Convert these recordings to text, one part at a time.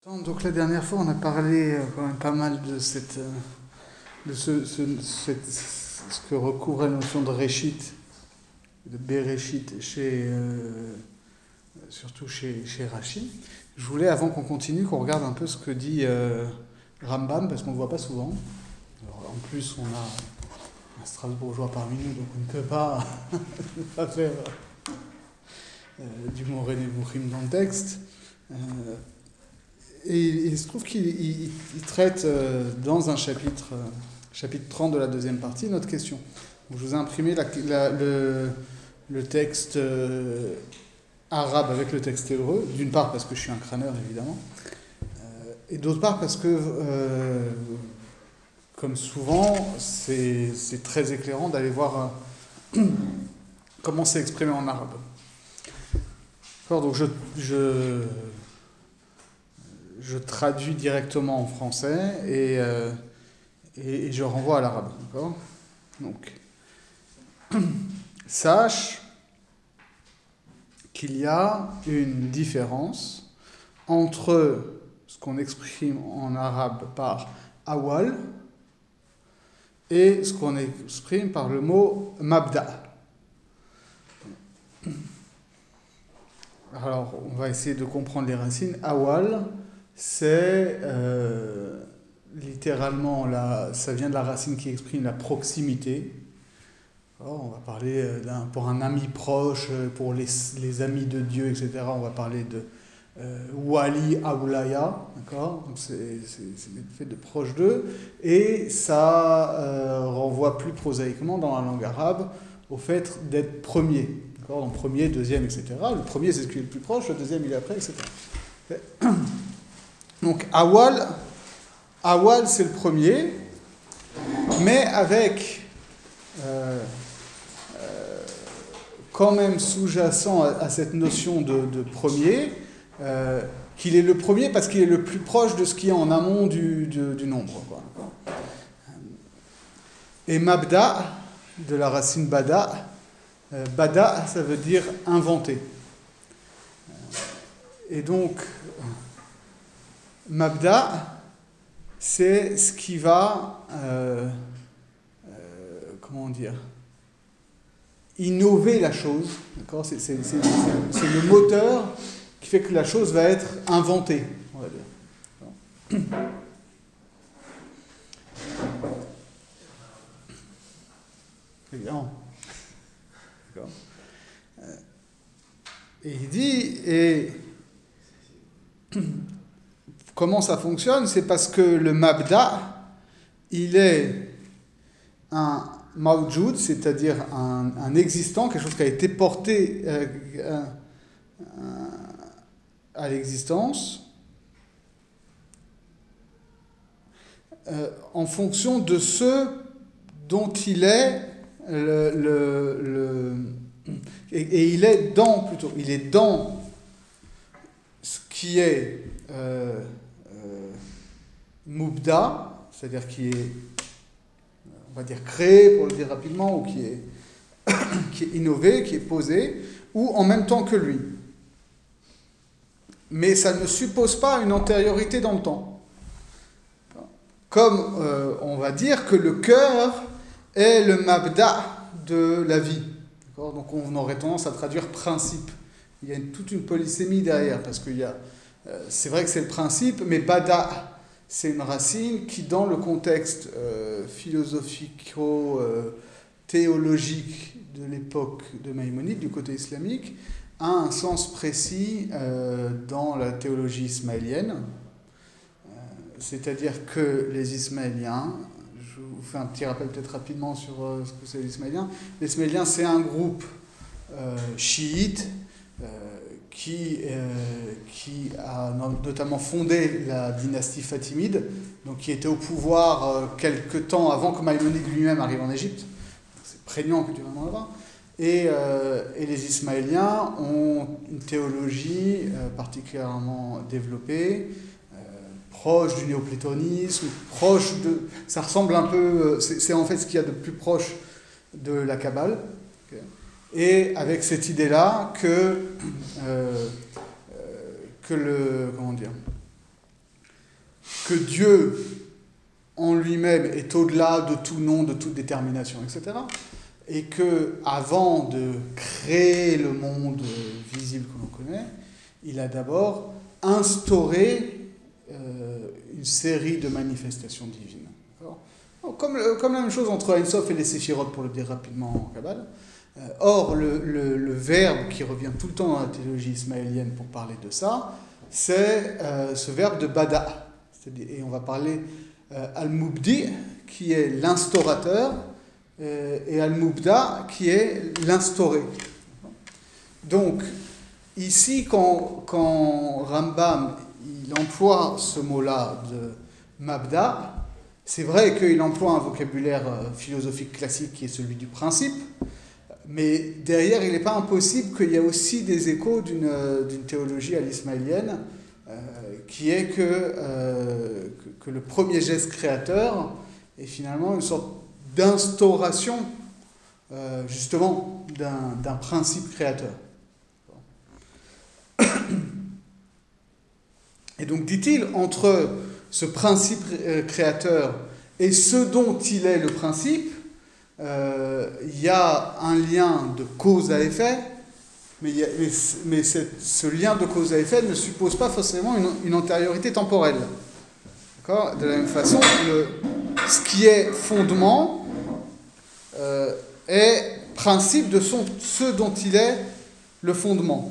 Donc la dernière fois, on a parlé quand même pas mal de ce que recouvre la notion de Réchit, de Béréchit, surtout chez Rachi. Je voulais, avant qu'on continue, qu'on regarde un peu ce que dit Rambam, parce qu'on ne le voit pas souvent. Alors, en plus, on a un Strasbourgeois parmi nous, donc on ne peut pas, pas faire du Moré Nebuchim dans le texte. Et il se trouve qu'il traite dans un chapitre 30 de la deuxième partie, notre question. Donc, je vous ai imprimé le texte arabe avec le texte hébreu, d'une part parce que je suis un crâneur évidemment, et d'autre part parce que, comme souvent, c'est très éclairant d'aller voir comment c'est exprimé en arabe. D'accord, donc je traduis directement en français et je renvoie à l'arabe. D'accord ? Donc, sache qu'il y a une différence entre ce qu'on exprime en arabe par awal et ce qu'on exprime par le mot mabda. Alors, on va essayer de comprendre les racines. Awal, c'est littéralement, ça vient de la racine qui exprime la proximité. Alors, on va parler pour un ami proche, pour les amis de Dieu, etc. On va parler de Wali Awlaya, d'accord ? Donc c'est le fait de proche d'eux. Et ça renvoie plus prosaïquement dans la langue arabe au fait d'être premier. D'accord ? Donc premier, deuxième, etc. Le premier, c'est ce qui est le plus proche, le deuxième, il est après, etc. Donc Awal, c'est le premier, mais avec quand même sous-jacent à cette notion de premier, qu'il est le premier parce qu'il est le plus proche de ce qui est en amont du nombre. Quoi. Et Mabda, de la racine Bada, Bada, ça veut dire inventer. Et donc, Mabda, c'est ce qui va, comment dire, innover la chose. D'accord ? C'est le moteur qui fait que la chose va être inventée, on va dire. Évidemment. D'accord. Et il dit, comment ça fonctionne ? C'est parce que le mabda, il est un mawjoud, c'est-à-dire un existant, quelque chose qui a été porté à l'existence, en fonction de ce dont il est et il est dans ce qui est mubda, c'est-à-dire qui est, on va dire, créé, pour le dire rapidement, ou qui est innové, qui est posé, ou en même temps que lui. Mais ça ne suppose pas une antériorité dans le temps. Comme on va dire que le cœur est le mabda de la vie. D'accord ? Donc on aurait tendance à traduire principe. Il y a toute une polysémie derrière, parce que c'est vrai que c'est le principe, mais bada, c'est une racine qui, dans le contexte philosophico-théologique de l'époque de Maïmonide, du côté islamique, a un sens précis dans la théologie ismaélienne. C'est-à-dire que les Ismaéliens, je vous fais un petit rappel peut-être rapidement sur ce que c'est les Ismaéliens. Les Ismaéliens, c'est un groupe chiite qui a notamment fondé la dynastie fatimide, donc qui était au pouvoir quelque temps avant que Maïmonide lui-même arrive en Égypte. C'est prégnant culturellement là-bas. Et les Ismaéliens ont une théologie particulièrement développée, proche du néoplatonisme, ça ressemble un peu, c'est en fait ce qu'il y a de plus proche de la Kabbale, okay. Et avec cette idée-là que le, comment dire, que Dieu en lui-même est au-delà de tout nom, de toute détermination, etc. Et que avant de créer le monde visible que l'on connaît, il a d'abord instauré une série de manifestations divines. Comme la même chose entre Ein Sof et les Séphirot, pour le dire rapidement en Kabbale. Or, le verbe qui revient tout le temps dans la théologie ismaélienne pour parler de ça, c'est ce verbe de bada. Et on va parler al-mubdi, qui est l'instaurateur, et al-mubda, qui est l'instauré. Donc, ici, quand Rambam il emploie ce mot-là de mabda, c'est vrai qu'il emploie un vocabulaire philosophique classique qui est celui du principe, mais derrière, il n'est pas impossible qu'il y ait aussi des échos d'une théologie à l'ismaélienne, qui est que le premier geste créateur est finalement une sorte d'instauration, justement, d'un principe créateur. Et donc, dit-il, entre ce principe créateur et ce dont il est le principe, il y a un lien de cause à effet, mais ce lien de cause à effet ne suppose pas forcément une antériorité temporelle. D'accord ? De la même façon, ce qui est fondement est principe de ce dont il est le fondement.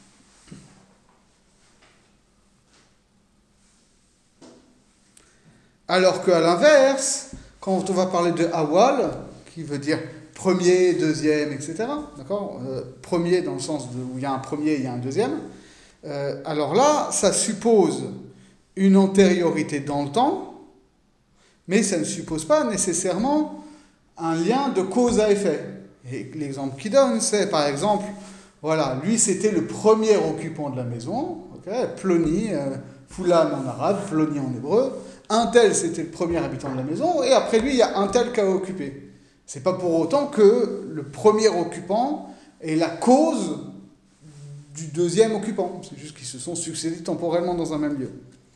Alors qu'à l'inverse, quand on va parler de Awal, qui veut dire premier, deuxième, etc., d'accord ? Premier dans le sens où il y a un premier, il y a un deuxième. Alors là, ça suppose une antériorité dans le temps, mais ça ne suppose pas nécessairement un lien de cause à effet. Et l'exemple qu'il donne, c'est par exemple, voilà, lui c'était le premier occupant de la maison, okay, Ploni, Fulan en arabe, Ploni en hébreu. Un tel, c'était le premier habitant de la maison, et après lui, il y a un tel qui a occupé. C'est pas pour autant que le premier occupant est la cause du deuxième occupant. C'est juste qu'ils se sont succédés temporellement dans un même lieu.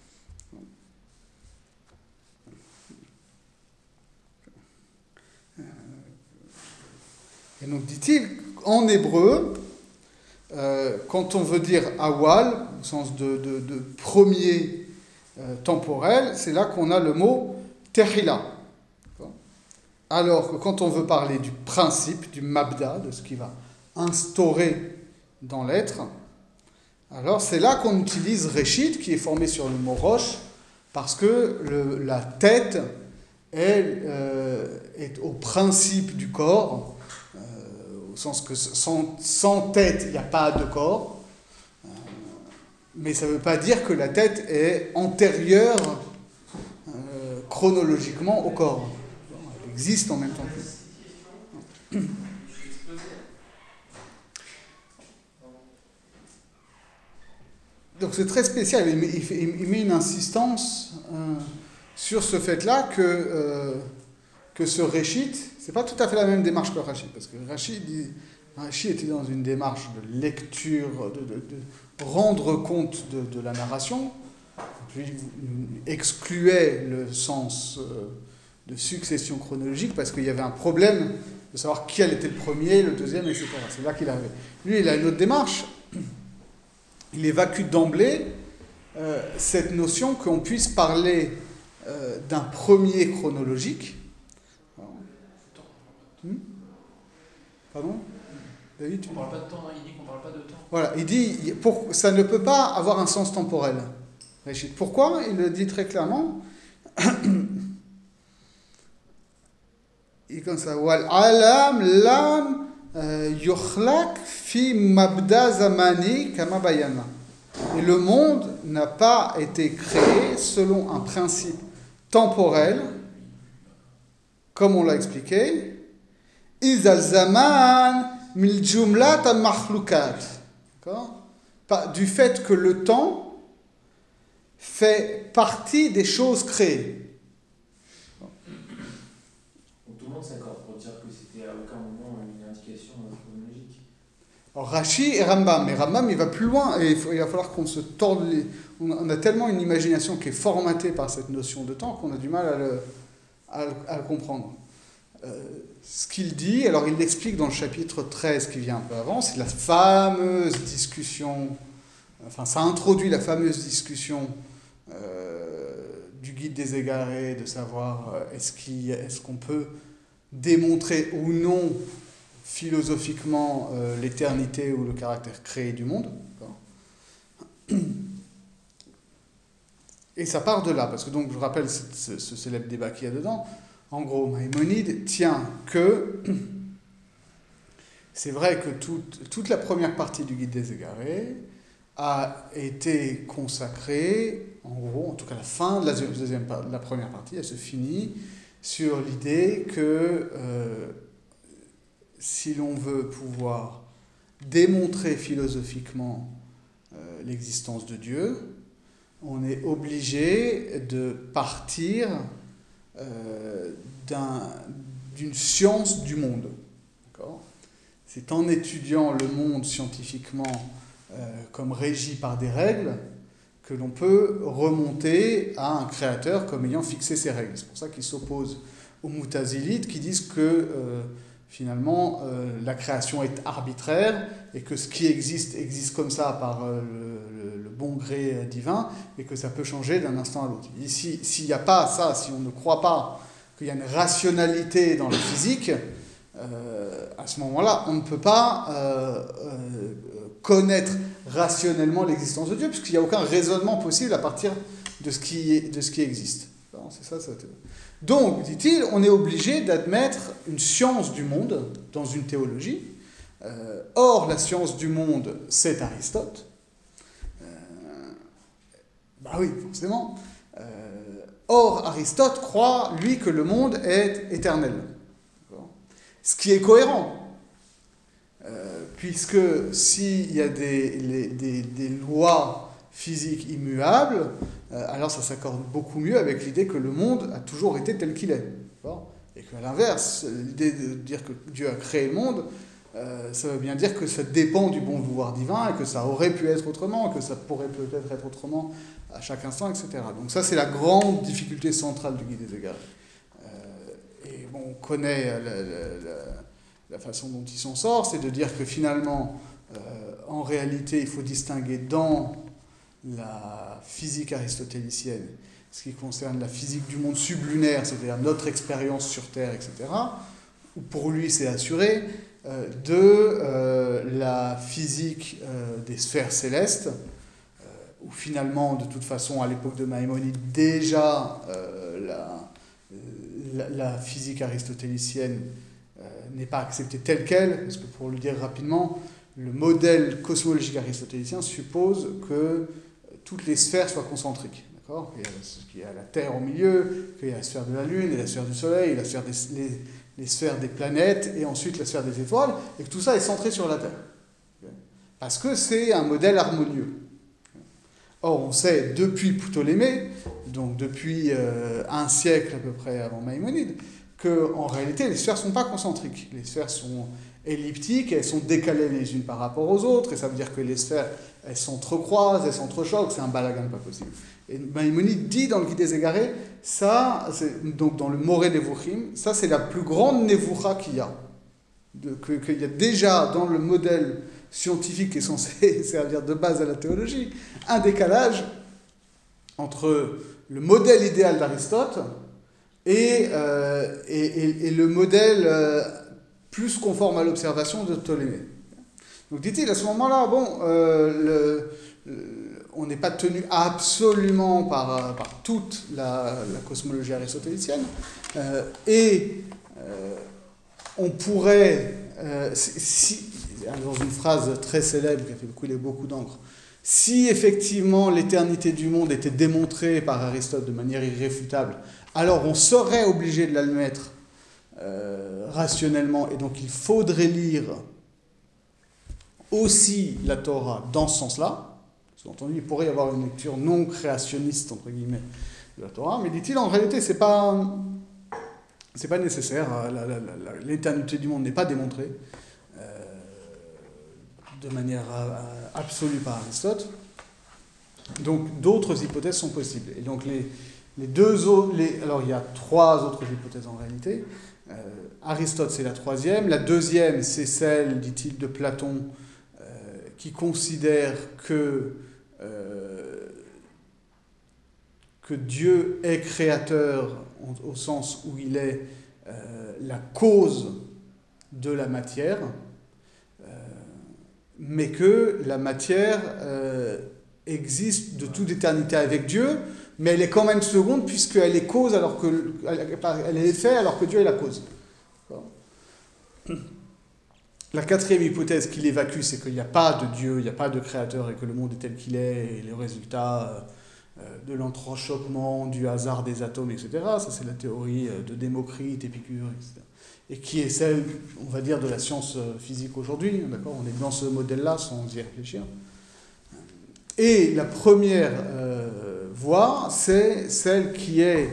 Et donc, dit-il, en hébreu, quand on veut dire awal, au sens de premier temporel, c'est là qu'on a le mot tehila. Alors que quand on veut parler du principe, du mabda, de ce qui va instaurer dans l'être, alors c'est là qu'on utilise Réchit, qui est formé sur le mot roche, parce que la tête est au principe du corps, au sens que sans tête, il n'y a pas de corps. Mais ça ne veut pas dire que la tête est antérieure chronologiquement au corps. Elle existe en même temps que lui. Donc c'est très spécial. Il met une insistance sur ce fait-là que ce Réchit, c'est pas tout à fait la même démarche que Rashi, parce que Rashi était dans une démarche de lecture, de rendre compte de la narration. Lui excluait le sens de succession chronologique parce qu'il y avait un problème de savoir quel était le premier, le deuxième, etc. C'est là qu'il arrivait. Lui, il a une autre démarche. Il évacue d'emblée cette notion qu'on puisse parler d'un premier chronologique. Pardon ? David, on ne parle pas de temps, il dit qu'on ne parle pas de temps. Voilà, il dit ça ne peut pas avoir un sens temporel. Pourquoi ? Il le dit très clairement. Il est comme ça. Wal alam lam yukhlaq fi mabda zamani kama bayana. Et le monde n'a pas été créé selon un principe temporel, comme on l'a expliqué. Izal zaman mil jumlat al makhlukat. Du fait que le temps fait partie des choses créées. Donc tout le monde s'accorde pour dire que c'était à aucun moment une indication chronologique. Alors Rashi et Rambam, mais Rambam il va plus loin et il va falloir qu'on se torde les... On a tellement une imagination qui est formatée par cette notion de temps qu'on a du mal à le comprendre. Ce qu'il dit, alors il l'explique dans le chapitre 13 qui vient un peu avant, c'est la fameuse discussion, enfin ça introduit la fameuse discussion du guide des égarés, de savoir est-ce qu'on peut démontrer ou non philosophiquement l'éternité ou le caractère créé du monde. Et ça part de là, parce que donc je rappelle ce célèbre débat qu'il y a dedans. En gros, Maïmonide tient que c'est vrai que toute la première partie du Guide des Égarés a été consacrée, en gros, en tout cas la fin de la première partie, elle se finit sur l'idée que si l'on veut pouvoir démontrer philosophiquement l'existence de Dieu, on est obligé de partir d'une science du monde. D'accord ? C'est en étudiant le monde scientifiquement comme régi par des règles que l'on peut remonter à un créateur comme ayant fixé ces règles. C'est pour ça qu'ils s'opposent aux Moutazilites qui disent que finalement la création est arbitraire et que ce qui existe comme ça par le bon gré divin et que ça peut changer d'un instant à l'autre. S'il n'y a pas ça, si on ne croit pas qu'il y a une rationalité dans la physique, à ce moment-là, on ne peut pas connaître rationnellement l'existence de Dieu, puisqu'il n'y a aucun raisonnement possible à partir de ce qui existe. C'est ça. Donc, dit-il, on est obligé d'admettre une science du monde dans une théologie. Or, la science du monde, c'est Aristote. Bah oui, forcément. Or, Aristote croit, lui, que le monde est éternel. Ce qui est cohérent. Puisque s'il y a des lois physiques immuables, alors ça s'accorde beaucoup mieux avec l'idée que le monde a toujours été tel qu'il est. Et qu'à l'inverse, l'idée de dire que Dieu a créé le monde, ça veut bien dire que ça dépend du bon vouloir divin et que ça aurait pu être autrement, que ça pourrait peut-être être autrement à chaque instant, etc. Donc ça, c'est la grande difficulté centrale du Guide des Égarés. Et bon, on connaît la façon dont il s'en sort, c'est de dire que finalement, en réalité, il faut distinguer dans la physique aristotélicienne ce qui concerne la physique du monde sublunaire, c'est-à-dire notre expérience sur Terre, etc., où pour lui c'est assuré, de la physique des sphères célestes, où finalement, de toute façon, à l'époque de Maïmonide, déjà la physique aristotélicienne n'est pas acceptée telle qu'elle, parce que pour le dire rapidement, le modèle cosmologique aristotélicien suppose que toutes les sphères soient concentriques. D'accord ? Qu'il y a la Terre au milieu, qu'il y a la sphère de la Lune, et la sphère du Soleil, la sphère les sphères des planètes, et ensuite la sphère des étoiles, et que tout ça est centré sur la Terre. Parce que c'est un modèle harmonieux. Or, on sait depuis Ptolémée, donc depuis un siècle à peu près avant Maïmonide, qu'en réalité, les sphères ne sont pas concentriques. Les sphères sont elliptiques, elles sont décalées les unes par rapport aux autres, et ça veut dire que les sphères, elles s'entrecroisent, elles s'entrechoquent, c'est un balagan pas possible. Et Maïmonide dit dans le Guide des Égarés, ça, donc dans le Moré Nevuchim, ça c'est la plus grande Nevucha qu'il y a. Qu'il y a déjà dans le modèle scientifique qui est censé servir de base à la théologie, un décalage entre le modèle idéal d'Aristote et le modèle plus conforme à l'observation de Ptolémée. Donc dit-il, à ce moment-là, on n'est pas tenu absolument par toute la cosmologie aristotélicienne, on pourrait, dans une phrase très célèbre qui a fait couler beaucoup d'encre, si effectivement l'éternité du monde était démontrée par Aristote de manière irréfutable, alors on serait obligé de l'admettre rationnellement, et donc il faudrait lire aussi la Torah dans ce sens-là. Sous-entendu, il pourrait y avoir une lecture non créationniste, entre guillemets, de la Torah, mais dit-il, en réalité, c'est pas nécessaire, l'éternité du monde n'est pas démontrée. de manière absolue par Aristote. Donc d'autres hypothèses sont possibles. Et donc les deux autres, alors il y a trois autres hypothèses en réalité. Aristote c'est la troisième. La deuxième c'est celle, dit-il, de Platon, qui considère que Dieu est créateur au sens où il est la cause de la matière, mais que la matière existe de toute éternité avec Dieu, mais elle est quand même seconde puisqu'elle est cause alors que elle est effet alors que Dieu est la cause. La quatrième hypothèse qu'il évacue, c'est qu'il n'y a pas de Dieu, il n'y a pas de créateur et que le monde est tel qu'il est et le résultat de l'entrechoquement, du hasard des atomes, etc. Ça, c'est la théorie de Démocrite, Épicure, etc. Et qui est celle, on va dire, de la science physique aujourd'hui. D'accord ? On est dans ce modèle-là sans y réfléchir. Et la première voie, c'est celle qui est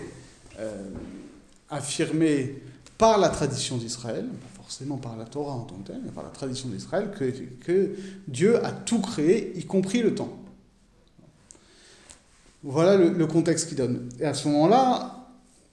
affirmée par la tradition d'Israël, pas forcément par la Torah en tant que telle, mais par la tradition d'Israël, que Dieu a tout créé, y compris le temps. Voilà le contexte qu'il donne. Et à ce moment-là,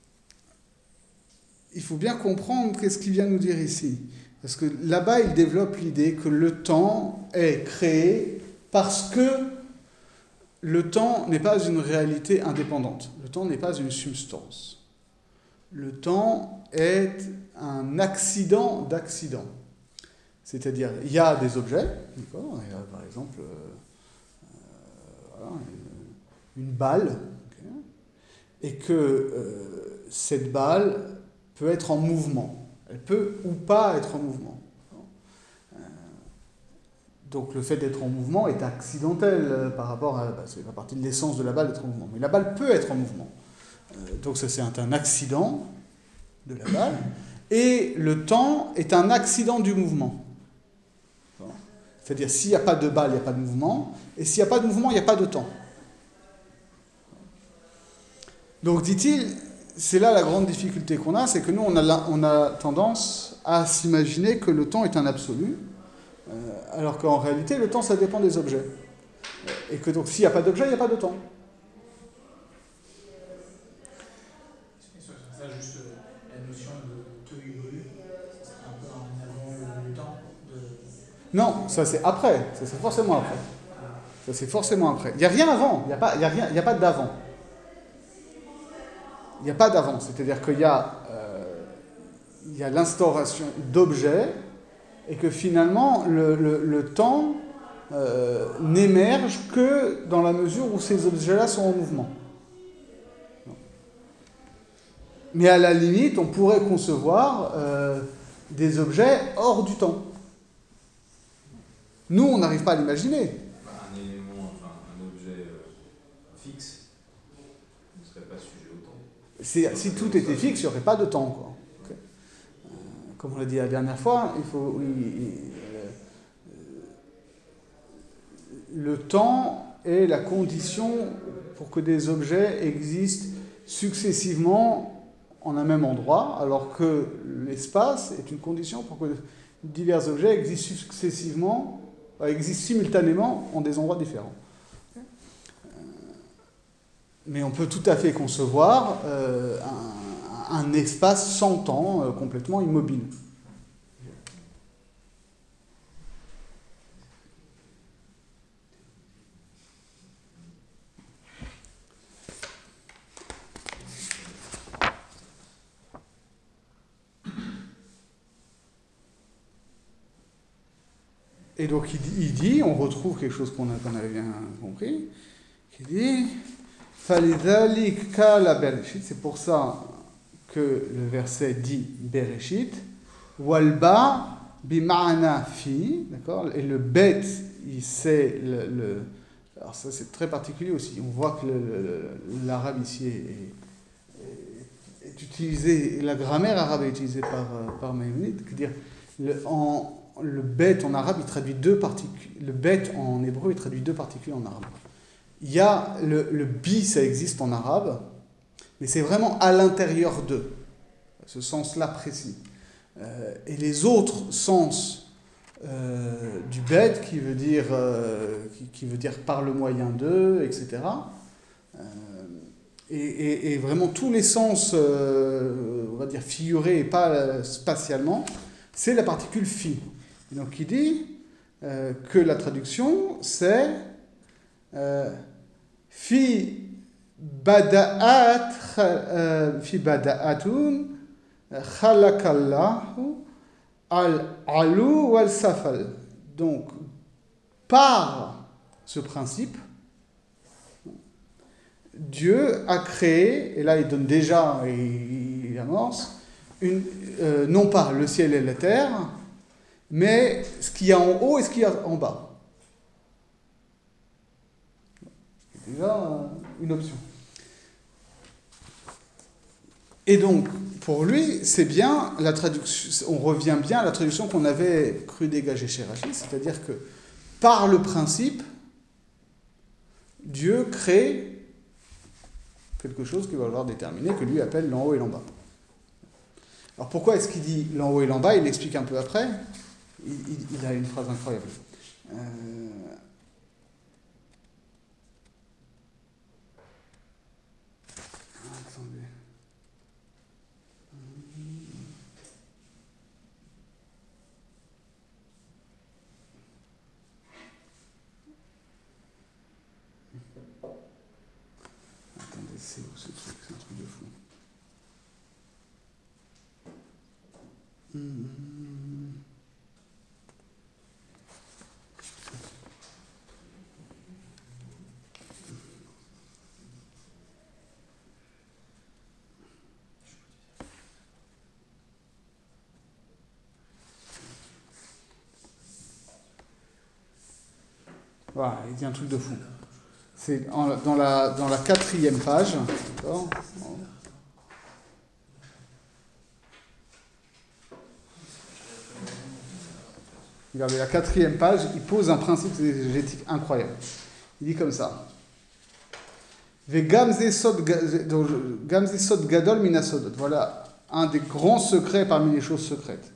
il faut bien comprendre qu'est-ce qu'il vient nous dire ici. Parce que là-bas, il développe l'idée que le temps est créé parce que le temps n'est pas une réalité indépendante. Le temps n'est pas une substance. Le temps est un accident d'accident. C'est-à-dire, il y a des objets, d'accord ? Il y a, par exemple, voilà, une balle, okay, et que cette balle peut être en mouvement. Elle peut ou pas être en mouvement. Donc le fait d'être en mouvement est accidentel par rapport à... c'est la partie de l'essence de la balle d'être en mouvement. Mais la balle peut être en mouvement. Donc ça, c'est un accident de la balle. Et le temps est un accident du mouvement. C'est-à-dire, s'il n'y a pas de balle, il n'y a pas de mouvement. Et s'il n'y a pas de mouvement, il n'y a pas de temps. Donc, dit-il, c'est là la grande difficulté qu'on a, c'est que nous, on a tendance à s'imaginer que le temps est un absolu, alors qu'en réalité, le temps, ça dépend des objets. Et que donc, s'il n'y a pas d'objet, il n'y a pas de temps. Ça, juste la notion de Tohu, c'est un peu en avant le temps de... Non, ça c'est après, ça c'est forcément après. Ça c'est forcément après. Il n'y a rien avant, il n'y a pas d'avant. Il n'y a pas d'avant, c'est-à-dire qu'il y a l'instauration d'objets et que finalement le temps n'émerge que dans la mesure où ces objets-là sont en mouvement. Mais à la limite, on pourrait concevoir des objets hors du temps. Nous, on n'arrive pas à l'imaginer. Un élément, enfin un objet fixe ne serait pas sujet au temps. Si tout était fixe, il n'y aurait pas de temps, quoi. Okay. Comme on l'a dit la dernière fois, le temps est la condition pour que des objets existent successivement en un même endroit, alors que l'espace est une condition pour que divers objets existent simultanément en des endroits différents. Mais on peut tout à fait concevoir un espace sans temps complètement immobile. Et donc il dit, on retrouve quelque chose qu'on avait bien compris, qui dit Falidhalik kala bereshit, c'est pour ça que le verset dit bereshit, walba bima'ana fi, d'accord, et le bet, c'est alors ça c'est très particulier aussi, on voit que l'arabe ici est utilisé, la grammaire arabe est utilisée par Maïmonide, c'est-à-dire le bet en arabe, il traduit deux particules. Le bet en hébreu, il traduit deux particules en arabe. Il y a le bi, ça existe en arabe, mais c'est vraiment à l'intérieur d'eux, ce sens-là précis. Et les autres sens du bed qui veut dire par le moyen d'eux, etc. Et vraiment tous les sens, on va dire figurés et pas spatialement, c'est la particule fi. Et donc il dit que la traduction c'est fi bada'atun khalakallahu al-alu wal-safal. Donc, par ce principe, Dieu a créé, et là il donne déjà, et il amorce, non pas le ciel et la terre, mais ce qu'il y a en haut et ce qu'il y a en bas. C'est déjà une option. Et donc, pour lui, c'est bien la traduction, on revient bien à la traduction qu'on avait cru dégager chez Rachid, c'est-à-dire que par le principe, Dieu crée quelque chose qu'il va falloir déterminer, que lui appelle l'en haut et l'en bas. Alors pourquoi est-ce qu'il dit l'en haut et l'en bas? Il l'explique un peu après. Il a une phrase incroyable. Attendez. Attendez, c'est où ce truc? C'est un truc de fou. Voilà, il dit un truc de fou. C'est dans la 4e page. D'accord ? Regardez, la 4e page, il pose un principe exégétique incroyable. Il dit comme ça. Gamze sod gadol minasodot. Voilà un des grands secrets parmi les choses secrètes.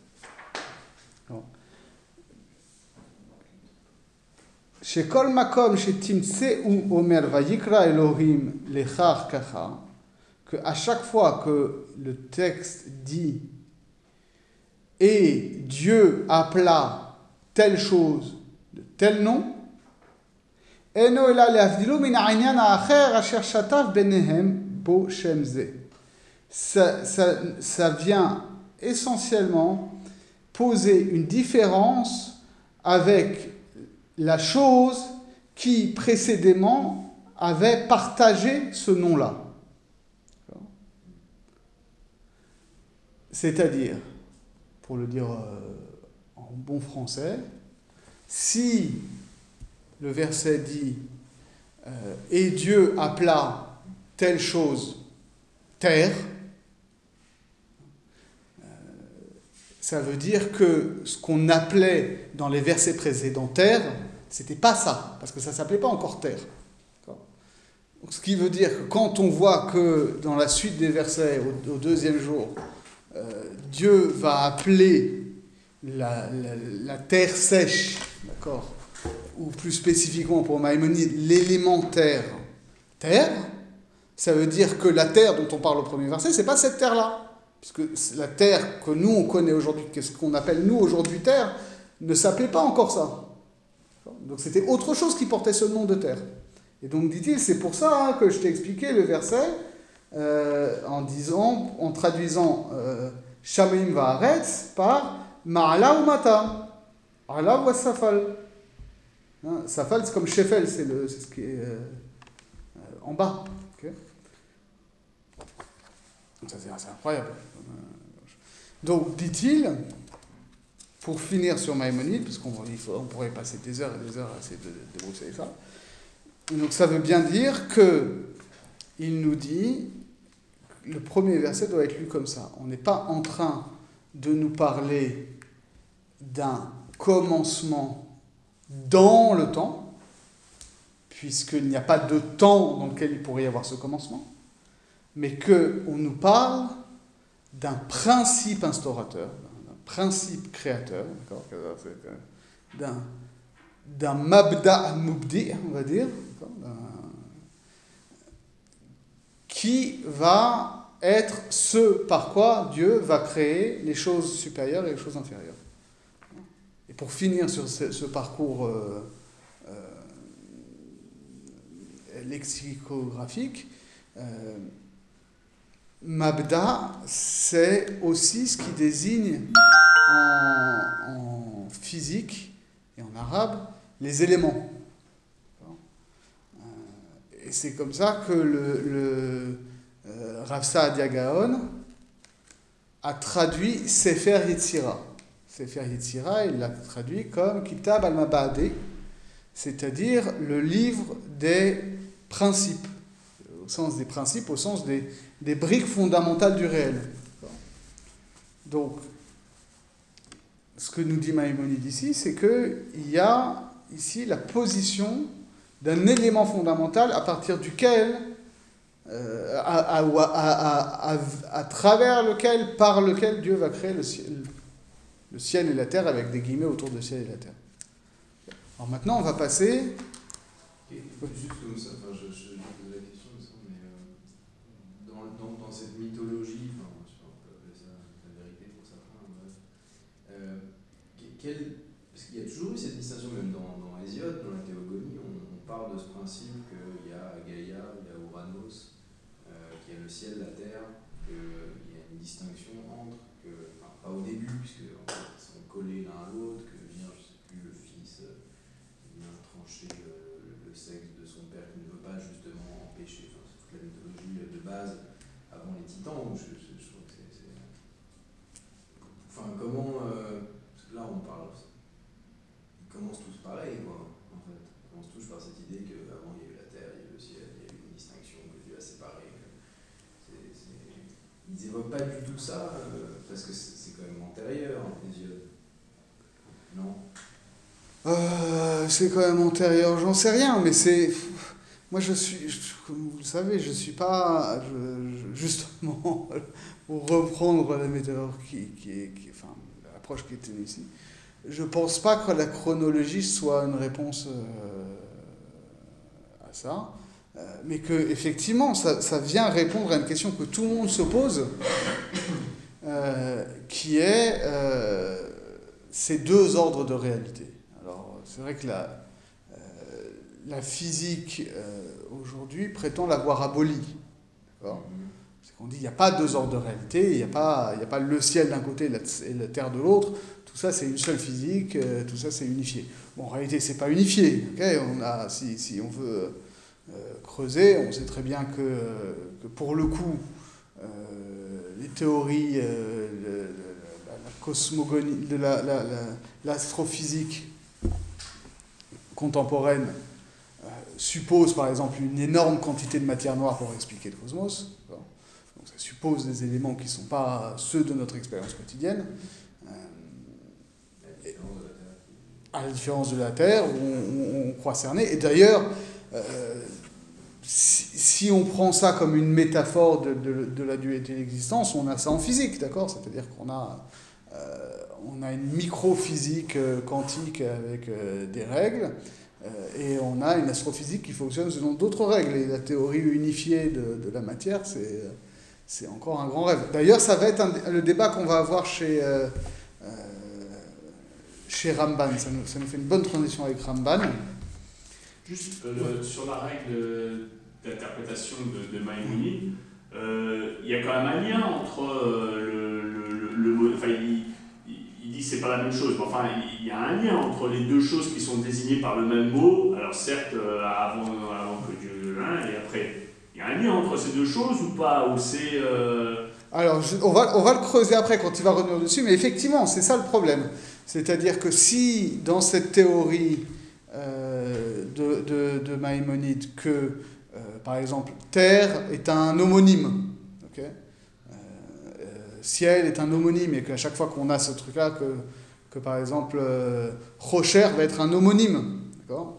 Chez Kol Makom, chez Timtseu Omer Vayikra Elohim Lechar Kacha, que à chaque fois que le texte dit et Dieu appela telle chose de tel nom, Eno ela leavdilu min ha'inyan ha'acher asher shatav benehem bo shem ze. Ça vient essentiellement poser une différence avec la chose qui précédemment avait partagé ce nom-là. C'est-à-dire, pour le dire en bon français, si le verset dit et Dieu appela telle chose terre, ça veut dire que ce qu'on appelait dans les versets précédents terre, c'était pas ça, parce que ça s'appelait pas encore terre. Donc, ce qui veut dire que quand on voit que dans la suite des versets, au 2e jour, Dieu va appeler la terre sèche, d'accord, ou plus spécifiquement pour Maïmonide, l'élémentaire terre, ça veut dire que la terre dont on parle au premier verset, c'est pas cette terre-là. Puisque la terre que nous on connaît aujourd'hui, qu'est-ce qu'on appelle nous aujourd'hui terre, ne s'appelait pas encore ça. Donc c'était autre chose qui portait ce nom de terre. Et donc dit-il, c'est pour ça que je t'ai expliqué le verset en traduisant Shameim Va'aretz par Ma'ala ou Mata, Ala ou Safal. Safal c'est comme Shefel, c'est ce qui est en bas. Okay. Ça, c'est incroyable. Donc, dit-il, pour finir sur Maïmonide, parce qu'on pourrait passer des heures et des heures à essayer de débroussailler ça, donc ça veut bien dire qu'il nous dit, le premier verset doit être lu comme ça. On n'est pas en train de nous parler d'un commencement dans le temps, puisqu'il n'y a pas de temps dans lequel il pourrait y avoir ce commencement, mais qu'on nous parle d'un principe instaurateur, d'un principe créateur, d'accord, d'un mabda mubdi, on va dire, qui va être ce par quoi Dieu va créer les choses supérieures et les choses inférieures. Et pour finir sur ce parcours lexicographique, Mabda, c'est aussi ce qui désigne en physique et en arabe les éléments. Et c'est comme ça que le Rav Saadia Gaon a traduit Sefer Yetzira. Sefer Yetzira, il l'a traduit comme Kitab al-Mabadeh, c'est-à-dire le livre des principes, au sens des principes, au sens des briques fondamentales du réel. Donc, ce que nous dit Maïmonide ici, c'est qu'il y a ici la position d'un élément fondamental à partir duquel, à travers lequel, par lequel Dieu va créer le ciel et la terre, avec des guillemets autour de ciel et la terre. Alors maintenant, on va passer... Juste comme ça, enfin, je posais la question, mais dans cette mythologie, enfin, je sais pas, on peut appeler ça la vérité pour certains, bref, parce qu'il y a toujours eu cette distinction, même dans Hésiode, dans la théogonie, on part de ce principe qu'il y a Gaïa, il y a Ouranos, qu'il y a le ciel, la terre, qu'il y a une distinction entre, enfin, pas au début, puisque en fait, ils sont collés l'un à l'autre, que vient, je sais plus, le fils vient trancher le sexe de son père qui ne veut pas justement empêcher, enfin, c'est toute la mythologie de base avant les titans, où je trouve que c'est... Enfin, comment... parce que là, on parle... Ils commencent tous pareil, quoi, en fait. Ils commencent tous par cette idée qu'avant, il y a eu la terre, il y a eu le ciel, il y a eu une distinction que Dieu a séparée. Ils n'évoquent pas du tout ça, parce que c'est quand même antérieur, les yeux. Non? C'est quand même antérieur, j'en sais rien, mais c'est... Moi, comme vous le savez, je suis pas... justement, pour reprendre la métaphore enfin, l'approche qui est tenue ici, je pense pas que la chronologie soit une réponse à ça, mais que effectivement, ça vient répondre à une question que tout le monde se pose, qui est ces deux ordres de réalité. Alors, c'est vrai que la physique, aujourd'hui, prétend l'avoir abolie. D'accord ? C'est qu'on dit qu'il n'y a pas deux ordres de réalité, il n'y a pas le ciel d'un côté et la terre de l'autre. Tout ça, c'est une seule physique, tout ça, c'est unifié. Bon, en réalité, c'est pas unifié. Okay ? Si on veut creuser, on sait très bien que pour le coup, les théories de la cosmogonie, de l'astrophysique contemporaine suppose par exemple une énorme quantité de matière noire pour expliquer le cosmos. Donc ça suppose des éléments qui ne sont pas ceux de notre expérience quotidienne. À la différence de la Terre, où on croit cerner. Et d'ailleurs, si on prend ça comme une métaphore de la dualité de l'existence, on a ça en physique, d'accord ? C'est-à-dire qu'on a une microphysique quantique avec des règles, et on a une astrophysique qui fonctionne selon d'autres règles. Et la théorie unifiée de la matière, c'est encore un grand rêve. D'ailleurs, ça va être le débat qu'on va avoir chez Ramban. Ça nous fait une bonne transition avec Ramban. Juste sur la règle d'interprétation de Maïmonide, il y a quand même un lien entre le mot. Enfin, il dit que c'est pas la même chose, mais enfin, il y a un lien entre les deux choses qui sont désignées par le même mot. Alors, certes, avant que Dieu et après. Il y a un lien entre ces deux choses ou pas? Ou c'est. Alors, on va le creuser après quand il va revenir dessus, mais effectivement, c'est ça le problème. C'est-à-dire que si, dans cette théorie de Maïmonide, que, par exemple, terre est un homonyme, okay, ciel est un homonyme, et qu'à chaque fois qu'on a ce truc-là, que par exemple, Rocher va être un homonyme, d'accord,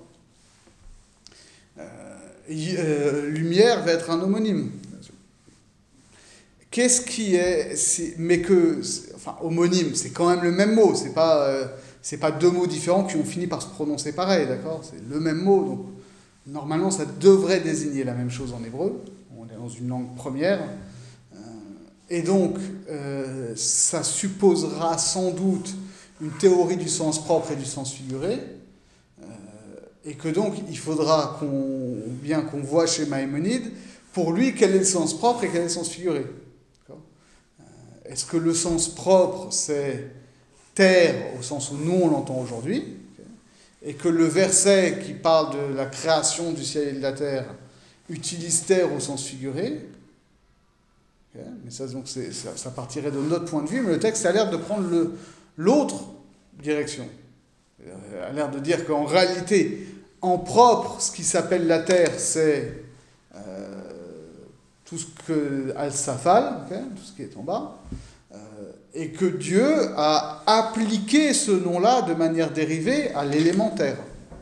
lumière va être un homonyme. qu'est-ce qui est, mais que, enfin, homonyme, c'est quand même le même mot, c'est pas deux mots différents qui ont fini par se prononcer pareil, d'accord? C'est le même mot, donc normalement ça devrait désigner la même chose en hébreu, on est dans une langue première, et donc ça supposera sans doute une théorie du sens propre et du sens figuré, et que donc il faudra qu'on voit chez Maïmonide, pour lui, quel est le sens propre et quel est le sens figuré. Est-ce que le sens propre, c'est terre, au sens où nous on l'entend aujourd'hui, et que le verset qui parle de la création du ciel et de la terre utilise terre au sens figuré, mais ça, donc ça partirait de notre point de vue, mais le texte a l'air de prendre l'autre direction. Il a l'air de dire qu'en réalité, en propre, ce qui s'appelle la terre, c'est tout ce que Al-Safal, tout ce qui est en bas, et que Dieu a appliqué ce nom-là de manière dérivée à l'élémentaire.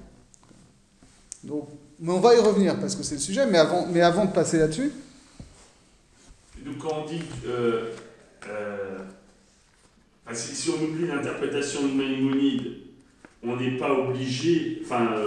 Donc, mais on va y revenir parce que c'est le sujet, mais avant de passer là-dessus. Donc quand on dit si on oublie l'interprétation de Maïmonide, on n'est pas obligé,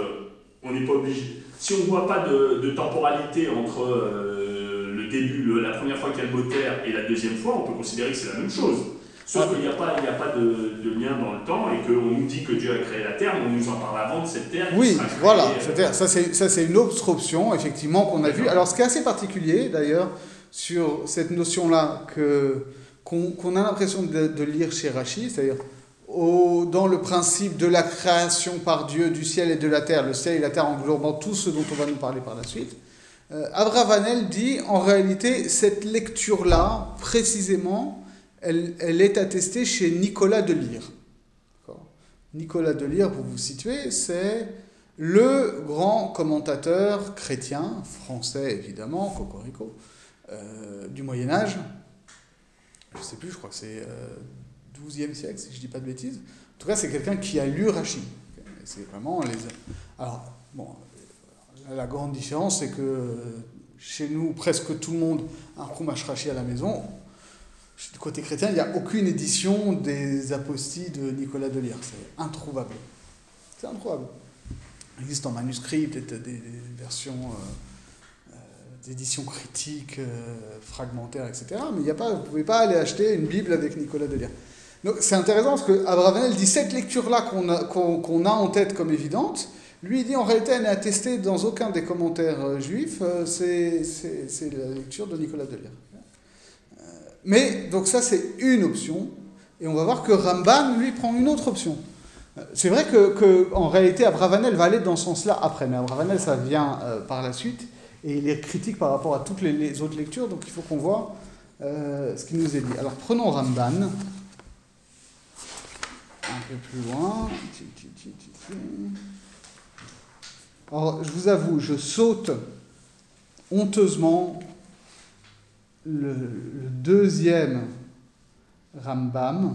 si on ne voit pas de temporalité entre le début, la première fois qu'il y a le mot terre et la deuxième fois, on peut considérer que c'est la même chose. Sauf qu'il n'y a pas de lien dans le temps et qu'on nous dit que Dieu a créé la terre, mais on nous en parle avant de cette terre. Oui, voilà, ça c'est une autre option, effectivement, qu'on a vue. Alors ce qui est assez particulier, d'ailleurs, sur cette notion-là, qu'on a l'impression de lire chez Rashi, c'est-à-dire dans le principe de la création par Dieu du ciel et de la terre, le ciel et la terre englobant tout ce dont on va nous parler par la suite, Abravanel dit, en réalité, cette lecture-là, précisément, elle est attestée chez Nicolas de Lyre. Nicolas de Lyre, pour vous situer, c'est le grand commentateur chrétien, français évidemment, cocorico, du Moyen-Âge. Je ne sais plus, je crois que c'est 12e siècle, si je ne dis pas de bêtises. En tout cas, c'est quelqu'un qui a lu Rashi. C'est vraiment Alors, bon, la grande différence, c'est que chez nous, presque tout le monde a un Chumash Rashi à la maison. Du côté chrétien, il n'y a aucune édition des aposties de Nicolas de Lyre. C'est introuvable. C'est introuvable. Il existe en manuscrit, peut-être des versions d'éditions critiques, fragmentaires, etc. Mais vous ne pouvez pas aller acheter une Bible avec Nicolas de Lyre. Donc c'est intéressant parce que Abravanel dit cette lecture-là qu'on a en tête comme évidente, lui il dit en réalité elle n'est attestée dans aucun des commentaires juifs, c'est la lecture de Nicolas de Lyre. Mais, donc ça c'est une option, et on va voir que Ramban, lui, prend une autre option. C'est vrai qu'en réalité, Abravanel va aller dans ce sens-là après, mais Abravanel, ça vient par la suite, et il est critique par rapport à toutes les autres lectures, donc il faut qu'on voit ce qu'il nous est dit. Alors prenons Ramban, un peu plus loin. Alors, je vous avoue, je saute honteusement le deuxième Ramban,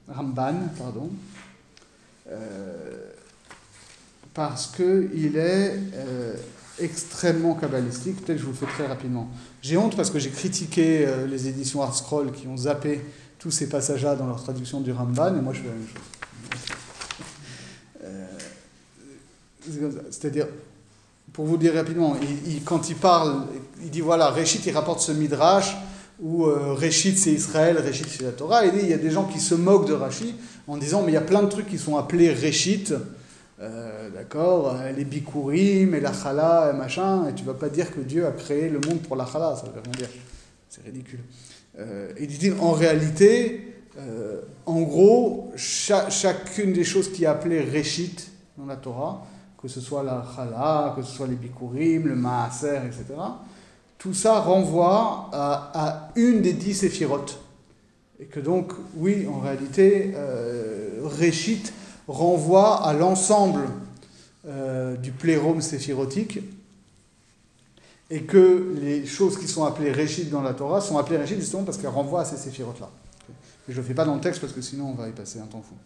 parce qu'il est extrêmement kabbalistique. Peut-être que je vous le fais très rapidement. J'ai honte parce que j'ai critiqué les éditions ArtScroll qui ont zappé tous ces passages-là dans leur traduction du Ramban, et moi je fais la même chose. C'est-à-dire, pour vous dire rapidement, quand il parle, il dit voilà, Réchit, il rapporte ce midrash, où Réchit c'est Israël, Réchit c'est la Torah, et il y a des gens qui se moquent de Rashi en disant mais il y a plein de trucs qui sont appelés Réchit, d'accord, les Bikurim, et la Chala, et machin, et tu vas pas dire que Dieu a créé le monde pour la Chala, ça veut rien dire, c'est ridicule. Et il dit en réalité, en gros, chacune des choses qui est appelée Réchit dans la Torah, que ce soit la Chala, que ce soit les Bikurim, le Maaser, etc., tout ça renvoie à une des 10 séphirotes. Et que donc, oui, en réalité, Réchit renvoie à l'ensemble du plérome séphirotique, et que les choses qui sont appelées Réchit dans la Torah sont appelées Réchit justement parce qu'elles renvoient à ces séphirotes-là. Mais je ne le fais pas dans le texte parce que sinon on va y passer un temps fou.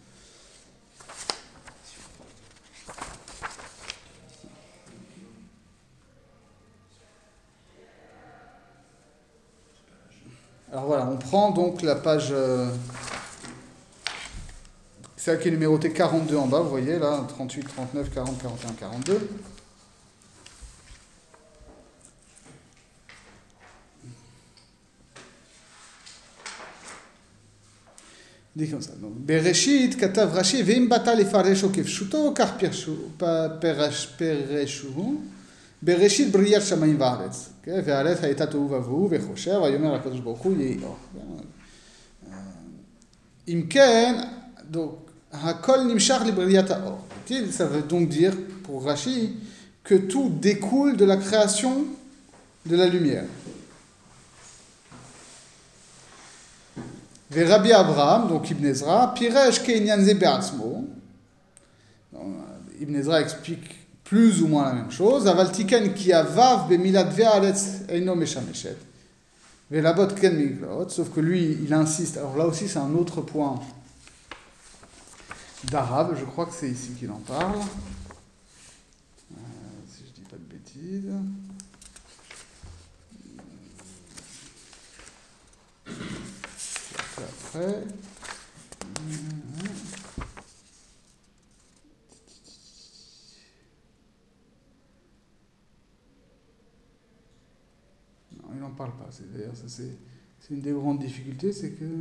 Alors voilà, on prend donc la page, celle qui est numérotée 42 en bas, vous voyez là, 38, 39, 40, 41, 42. dit comme ça. Donc, Bereshit, Katav Rashi, Veim Bata Lefaresho Kefshuto, Kar Pereshuhu, Bereshit Briyat Shamayim Vaaretz. Vaaretz Hayeta Tohu Vavu, Vechosher, Vayomer HaKadosh Baruch Hu Yehi Or. Imken, donc, Hakol Nimshach Libriyat Or. Ça veut donc dire, pour Rashi, que tout découle de la création de la lumière. Ve Rabbi Abraham, donc Ibn Ezra, Piresh Ke'inyan ze be'atzmo. Ibn Ezra explique plus ou moins la même chose. Aval tiken ki avav be'milat ve'aretz eino meshameshet. Ve'labot ken miglot. Sauf que lui, il insiste. Alors là aussi, c'est un autre point d'arabe. Je crois que c'est ici qu'il en parle. Si je dis pas de bêtises. Après. Non, il n'en parle pas. D'ailleurs, c'est une des grandes difficultés, c'est que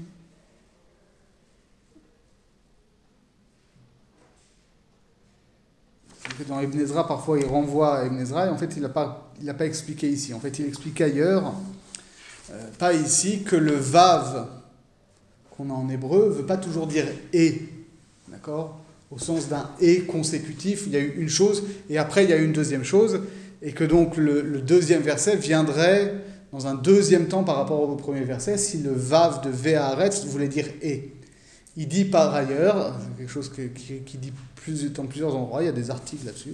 dans Ibn Ezra, parfois, il renvoie à Ibn Ezra, et en fait, il n'a pas expliqué ici. En fait, il explique ailleurs, pas ici, que le vav qu'on a en hébreu ne veut pas toujours dire « et », d'accord ? Au sens d'un « et » consécutif, il y a eu une chose, et après il y a eu une deuxième chose, et que donc le deuxième verset viendrait dans un deuxième temps par rapport au premier verset, si le vav de Ve'aretz voulait dire « et ». Il dit par ailleurs, c'est quelque chose qui dit dans plusieurs endroits, il y a des articles là-dessus,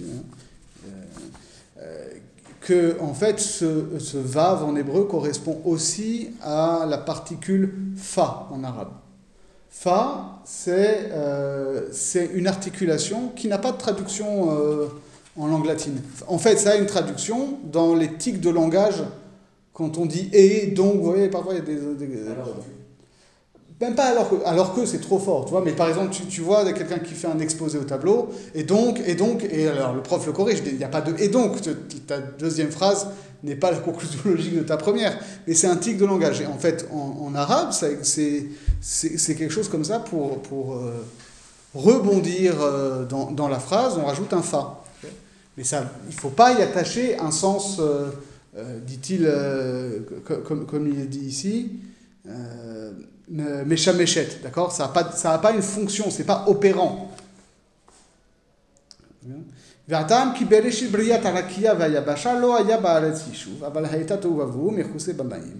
que en fait ce vav en hébreu correspond aussi à la particule fa en arabe. Fa, c'est une articulation qui n'a pas de traduction en langue latine. En fait, ça a une traduction dans les tics de langage quand on dit et donc, vous voyez, parfois il y a des même pas alors que c'est trop fort, tu vois, mais par exemple, tu vois quelqu'un qui fait un exposé au tableau, et alors le prof le corrige, il n'y a pas de et donc, ta deuxième phrase n'est pas la conclusion logique de ta première, mais c'est un tic de langage. Et en fait, en arabe, c'est quelque chose comme ça, pour rebondir dans la phrase, on rajoute un fa. Mais ça, il ne faut pas y attacher un sens, dit-il, comme il est dit ici, Meshameshet, d'accord ? Ça n'a pas une fonction, c'est pas opérant. V'atam ki bereshit briyat harakiya v'ayabasha lo haya ba'aretz yishuv, aval hayeta tohu vavu mechuseh bamayim.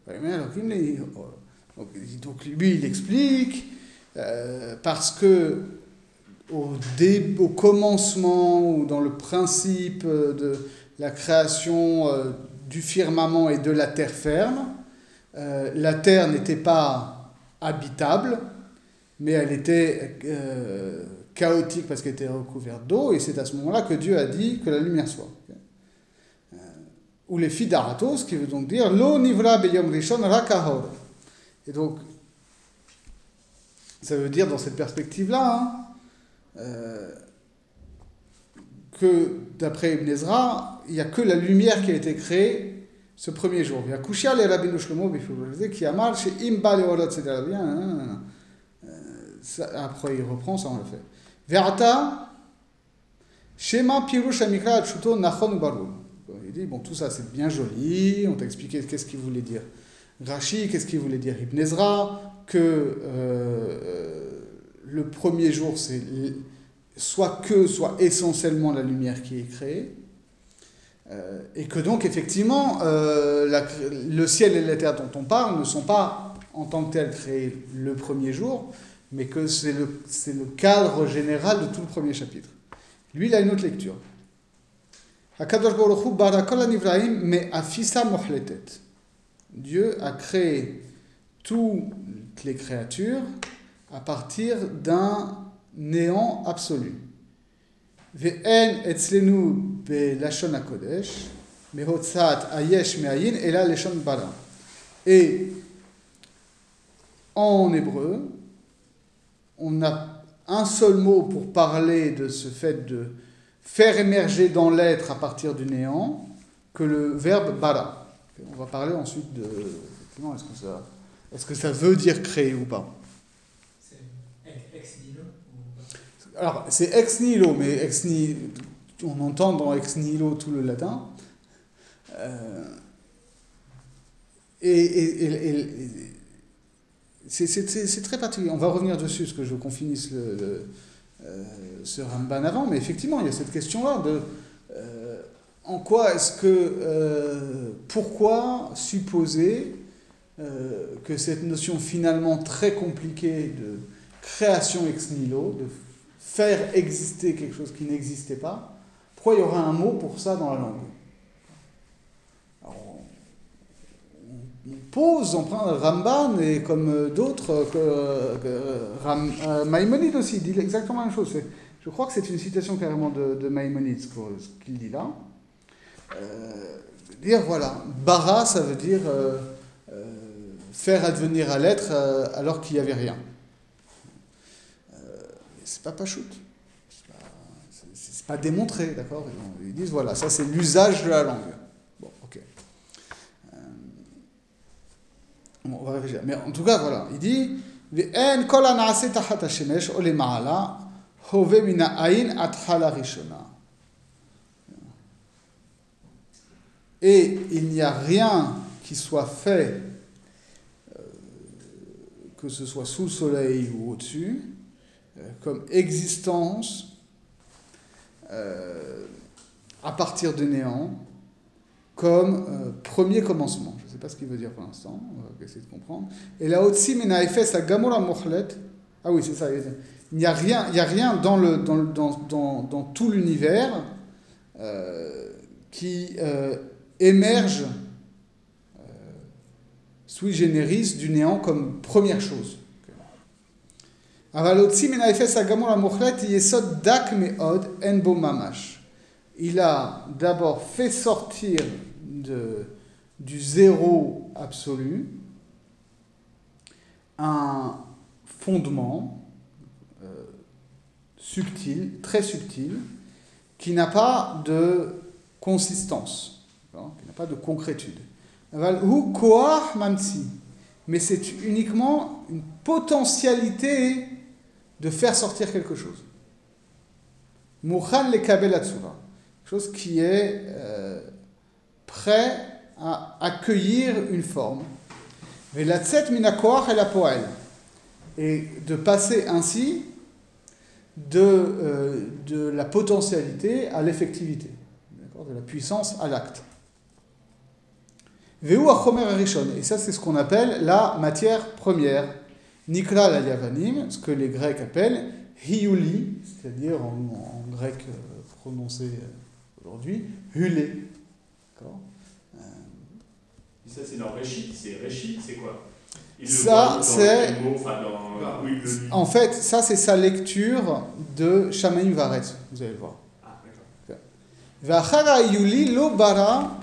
Donc lui, il explique, parce que au commencement, ou dans le principe de la création du firmament et de la terre ferme, la terre n'était pas habitable, mais elle était chaotique parce qu'elle était recouverte d'eau, et c'est à ce moment-là que Dieu a dit que la lumière soit. Ou les filles d'Aratos, qui veut donc dire Lo nivra beyom rishon rakahor. Et donc, ça veut dire dans cette perspective-là, que d'après Ibn Ezra, il n'y a que la lumière qui a été créée ce premier jour. Après, il reprend, ça on le fait. Ve'ata, Shema Pirush Amikra Achuto Nachon Barul. Il dit, bon, tout ça c'est bien joli, on t'a expliqué qu'est-ce qu'il voulait dire Rashi, qu'est-ce qu'il voulait dire Ibn Ezra, que le premier jour c'est soit essentiellement la lumière qui est créée, et que donc effectivement le ciel et la terre dont on parle ne sont pas en tant que tels créés le premier jour, mais que c'est le cadre général de tout le premier chapitre. Lui, il a une autre lecture. Hakadosh Baruch Hu bara kol hanivraim me'afisa mochletet. Dieu a créé toutes les créatures à partir d'un néant absolu. Ve'en etzlenu belashon hakodesh mehotzat ayesh me'ayin ela leshon bara. Et en hébreu, on a un seul mot pour parler de ce fait de faire émerger dans l'être à partir du néant que le verbe bara. On va parler ensuite de effectivement, est-ce que ça veut dire créer ou pas. C'est ex nihilo ou... Alors c'est ex nihilo, mais on entend dans ex nihilo tout le latin. C'est très particulier. On va revenir dessus, parce que je veux qu'on finisse ce Ramban avant, mais effectivement, il y a cette question-là de en quoi est-ce que... pourquoi supposer que cette notion finalement très compliquée de création ex nihilo, de faire exister quelque chose qui n'existait pas, pourquoi il y aura un mot pour ça dans la langue? On pose, on prend Ramban et comme d'autres, Maïmonide aussi dit exactement la même chose. Je crois que c'est une citation carrément de Maïmonide, ce qu'il dit là. Dire voilà, bara, ça veut dire faire advenir à l'être alors qu'il n'y avait rien. C'est pas pachout. C'est pas démontré, d'accord? Ils disent voilà, ça c'est l'usage de la langue. Bon, ok. Bon, on va réfléchir. Mais en tout cas, voilà, il dit Ve'en kol ha'na'aseh tachat hashemesh ole ma'ala hove min ha'ayin athala rishona. Et il n'y a rien qui soit fait, que ce soit sous le soleil ou au-dessus, comme existence à partir du néant, comme premier commencement. Je ne sais pas ce qu'il veut dire pour l'instant, on va essayer de comprendre. Et là aussi, mena efes a gamora mochlet. Ah oui, c'est ça. Il n'y a rien dans tout l'univers qui émerge sui generis du néant comme première chose. Il a d'abord fait sortir du zéro absolu un fondement subtil, très subtil, qui n'a pas de consistance, qui n'a pas de concrétude. Mais c'est uniquement une potentialité de faire sortir quelque chose. Mouchan le kabel atzura, chose qui est prêt à accueillir une forme. Et de passer ainsi de la potentialité à l'effectivité, d'accord, de la puissance à l'acte. Et ça, c'est ce qu'on appelle la matière première. Nikra la Yavanim, ce que les Grecs appellent Hiyuli, c'est-à-dire en grec prononcé aujourd'hui, Hulé. D'accord. Et ça, c'est dans Réchit. C'est quoi? Ça, c'est... En fait, ça, c'est sa lecture de Shamaim Varetz. Vous allez le voir. Ah, d'accord. V'achara Hiyuli lo bara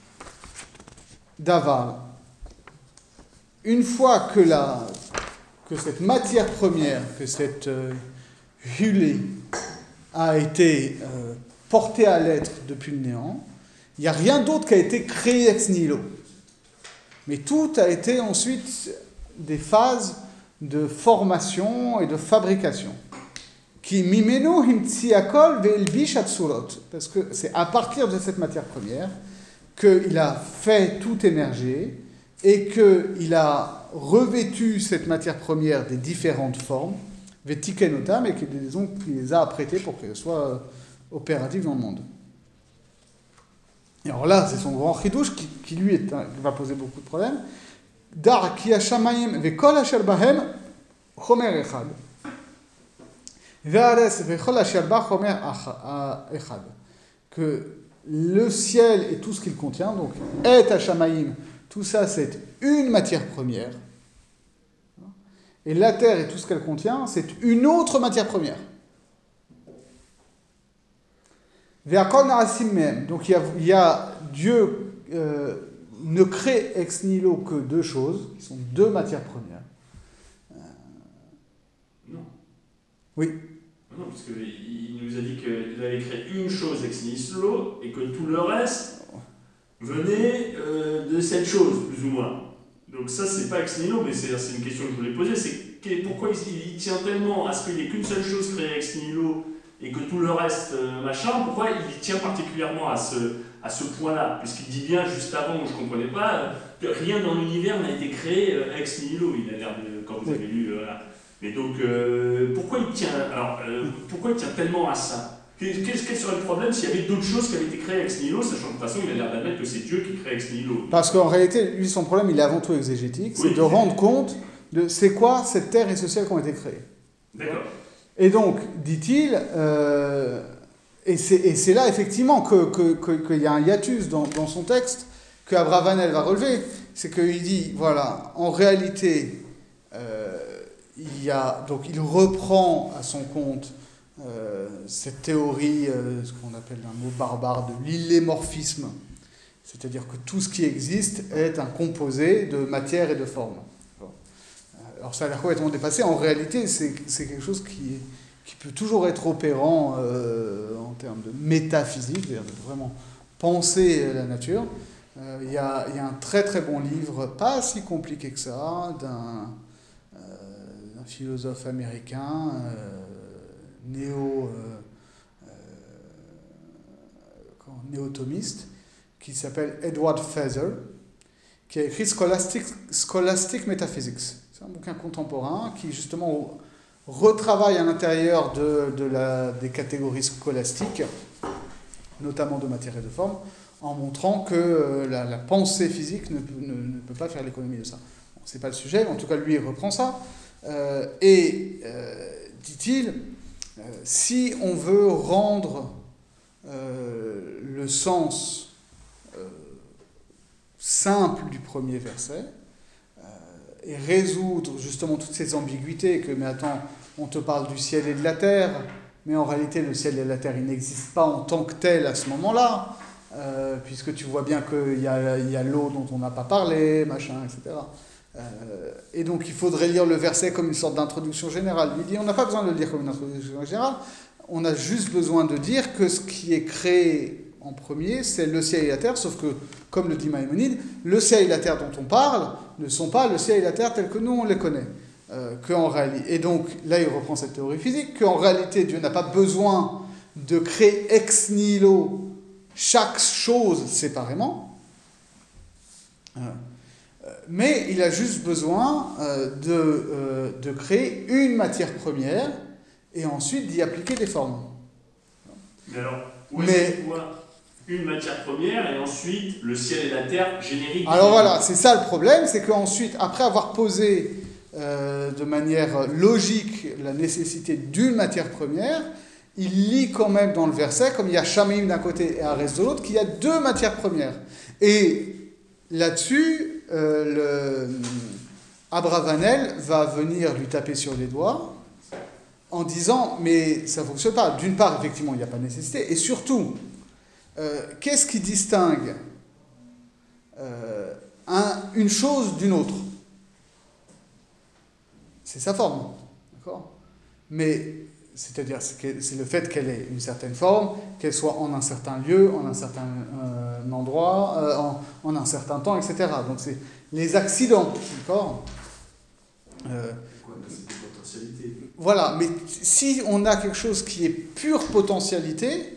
davar. Une fois que cette matière première, que cette hulée a été portée à l'être depuis le néant, il n'y a rien d'autre qui a été créé ex nihilo. Mais tout a été ensuite des phases de formation et de fabrication. Qui mimeno himtsiakol ve'elbish atsurot. Parce que c'est à partir de cette matière première qu'il a fait tout émerger et qu'il a revêtu cette matière première des différentes formes, vetikenotam, et qu'il les a apprêtées pour qu'elles soient opératives dans le monde. Et alors là, c'est son grand chidouche qui lui va poser beaucoup de problèmes. Dar ki hashamayim vekol asher bahem chomer echad. Ve'ares vechol asher ba chomer echad. Que le ciel et tout ce qu'il contient, donc et hashamayim, tout ça c'est une matière première. Et la terre et tout ce qu'elle contient, c'est une autre matière première. Ve'akol na'asim mehem. Donc il y a Dieu ne crée ex nihilo que deux choses, qui sont deux matières premières. Non. Oui. Non, parce qu'il nous a dit qu'il avait créé une chose ex nihilo et que tout le reste venait de cette chose, plus ou moins. Donc ça, c'est pas ex nihilo, mais c'est une question que je voulais poser, c'est pourquoi il tient tellement à ce qu'il n'y ait qu'une seule chose créée ex nihilo et que tout le reste, machin, pourquoi il tient particulièrement à ce point-là? Puisqu'il dit bien, juste avant, où je ne comprenais pas, que rien dans l'univers n'a été créé ex nihilo, il a l'air de, quand vous avez lu, voilà. Mais donc, pourquoi il tient tellement à ça? Quel serait le problème s'il y avait d'autres choses qui avaient été créées ex nihilo, sachant que de toute façon, il a l'air d'admettre que c'est Dieu qui crée ex nihilo. Parce qu'en réalité, lui, son problème, il est avant tout exégétique, c'est de rendre compte de c'est quoi cette terre et ce ciel qui ont été créés. D'accord. Et donc, dit-il, et c'est là effectivement qu'il y a un hiatus dans son texte que Abravanel va relever, c'est qu'il dit, voilà, en réalité, il reprend à son compte cette théorie, ce qu'on appelle un mot barbare, de l'illémorphisme, c'est-à-dire que tout ce qui existe est un composé de matière et de forme. Alors ça a l'air complètement dépassé, en réalité c'est quelque chose qui peut toujours être opérant en termes de métaphysique, c'est-à-dire de vraiment penser la nature. Il y a un très très bon livre, pas si compliqué que ça, d'un philosophe américain, néo-thomiste, qui s'appelle Edward Feather, qui a écrit Scholastic Metaphysics. C'est un bouquin contemporain qui justement retravaille à l'intérieur des catégories scolastiques, notamment de matière et de forme, en montrant que la pensée physique ne peut pas faire l'économie de ça. Bon, c'est pas le sujet, mais en tout cas lui il reprend ça. Dit-il, si on veut rendre le sens simple du premier verset et résoudre justement toutes ces ambiguïtés que, mais attends, on te parle du ciel et de la terre, mais en réalité le ciel et la terre ils n'existent pas en tant que tels à ce moment-là, puisque tu vois bien qu'il y a l'eau dont on n'a pas parlé, machin, etc. Et donc il faudrait lire le verset comme une sorte d'introduction générale. Il dit on n'a pas besoin de le lire comme une introduction générale, on a juste besoin de dire que ce qui est créé en premier, c'est le ciel et la terre, sauf que, comme le dit Maïmonide, le ciel et la terre dont on parle ne sont pas le ciel et la terre tels que nous on les connaît. Et donc là il reprend cette théorie physique, qu'en réalité Dieu n'a pas besoin de créer ex nihilo chaque chose séparément, mais il a juste besoin de créer une matière première et ensuite d'y appliquer des formes. Mais alors, où est-ce qu'on voit une matière première et ensuite le ciel et la terre générique? Alors voilà, c'est ça le problème, c'est qu'ensuite, après avoir posé de manière logique la nécessité d'une matière première, il lit quand même dans le verset, comme il y a Shamim d'un côté et Arès de l'autre, qu'il y a deux matières premières. Et là-dessus, Abravanel va venir lui taper sur les doigts en disant, mais ça ne fonctionne pas. D'une part, effectivement, il n'y a pas de nécessité, et surtout, qu'est-ce qui distingue une chose d'une autre? C'est sa forme, d'accord? Mais, c'est-à-dire, c'est le fait qu'elle ait une certaine forme, qu'elle soit en un certain lieu, en un certain endroit, en un certain temps, etc. Donc, c'est les accidents, d'accord? C'est des potentialités. Voilà, mais si on a quelque chose qui est pure potentialité,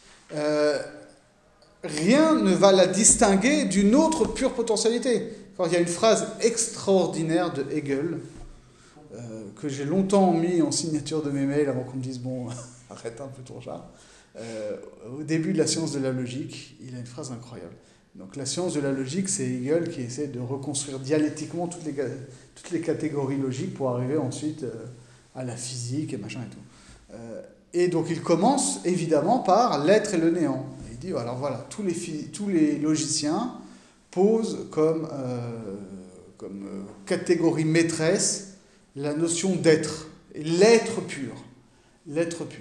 rien ne va la distinguer d'une autre pure potentialité. Alors, il y a une phrase extraordinaire de Hegel que j'ai longtemps mis en signature de mes mails avant qu'on me dise bon, arrête un peu ton chat. Au début de la science de la logique, il a une phrase incroyable. Donc la science de la logique, c'est Hegel qui essaie de reconstruire dialectiquement toutes les catégories logiques pour arriver ensuite à la physique et machin et tout. Et donc il commence évidemment par l'être et le néant. Et il dit alors voilà, tous les logiciens posent comme catégorie maîtresse la notion d'être, l'être pur. L'être pur.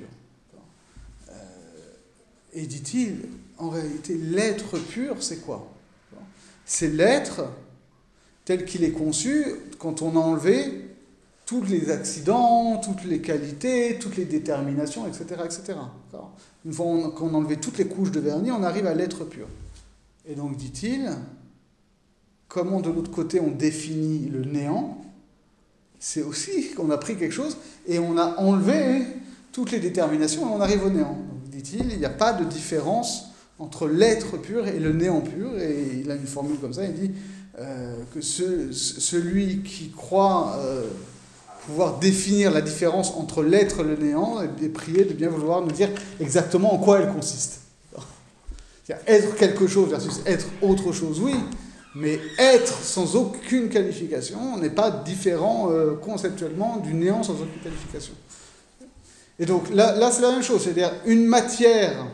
Et dit-il, en réalité, l'être pur, c'est quoi? c'est l'être tel qu'il est conçu quand on a enlevé tous les accidents, toutes les qualités, toutes les déterminations, etc. etc. Une fois qu'on a enlevé toutes les couches de vernis, on arrive à l'être pur. Et donc, dit-il, comment de l'autre côté on définit le néant, c'est aussi qu'on a pris quelque chose et on a enlevé toutes les déterminations et on arrive au néant. Donc, dit-il, il n'y a pas de différence entre l'être pur et le néant pur. Et il a une formule comme ça, il dit que celui qui croit pouvoir définir la différence entre l'être et le néant est prié de bien vouloir nous dire exactement en quoi elle consiste. C'est-à-dire être quelque chose versus être autre chose, oui, mais être sans aucune qualification n'est pas différent conceptuellement du néant sans aucune qualification. Et donc là c'est la même chose, c'est-à-dire une matière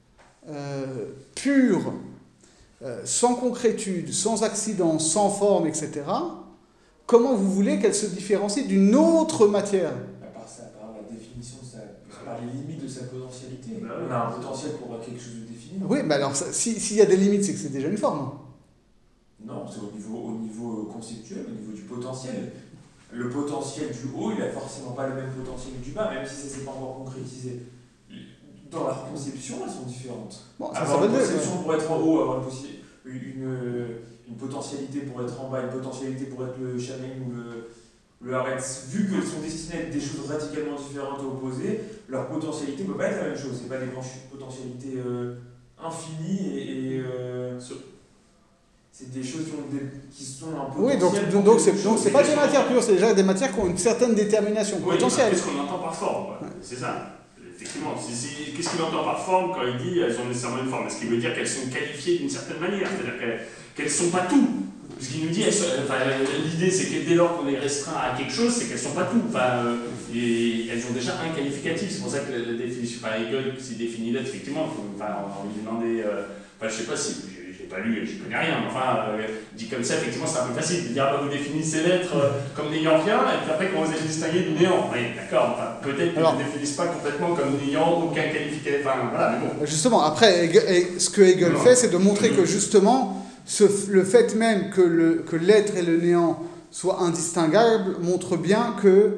pure, sans concrétude, sans accident, sans forme, etc., comment vous voulez qu'elle se différencie d'une autre matière ? Par la définition, par les limites de sa potentialité. On a un potentiel pour quelque chose de défini. Oui, mais alors s'il y a des limites, c'est que c'est déjà une forme. Non, c'est au niveau conceptuel, au niveau du potentiel. Le potentiel du haut, il n'a forcément pas le même potentiel que du bas, même si ça ne s'est pas encore concrétisé. Dans leur conception, elles sont différentes. Bon, avoir une conception pour être en haut, avoir une potentialité pour être en bas, une potentialité pour être le Shaman ou le Haaretz, vu qu'elles sont destinées à être des choses radicalement différentes et opposées, leur potentialité ne peut pas être la même chose. Ce n'est pas des potentialités infinies c'est des choses qui sont un peu. Oui, donc c'est pas des matières pures, c'est déjà des matières qui ont une certaine détermination potentielle. Qu'est-ce qu'on entend par forme, c'est ça. Effectivement, qu'est-ce qu'il entend par forme quand il dit elles ont nécessairement une forme? Est-ce qu'il veut dire qu'elles sont qualifiées d'une certaine manière? C'est-à-dire qu'elles ne sont pas tout. Ce qu'il nous dit, l'idée c'est que dès lors qu'on est restreint à quelque chose, c'est qu'elles ne sont pas tout. Et elles ont déjà un qualificatif. C'est pour ça que la définition, Hegel, s'il définit l'être, effectivement, on va lui demander. Je ne sais pas si. Je n'ai pas lu, je ne connais rien, dit comme ça, effectivement, c'est un peu facile de dire vous définissez l'être comme n'ayant rien, et puis après, quand vous allez distinguer du néant. Oui, d'accord, peut-être qu'ils ne le définissent pas complètement comme n'ayant aucun qualificatif. Voilà, mais bon. Justement, après, ce que Hegel fait, c'est de montrer que justement, le fait même que l'être et le néant soient indistinguables montre bien que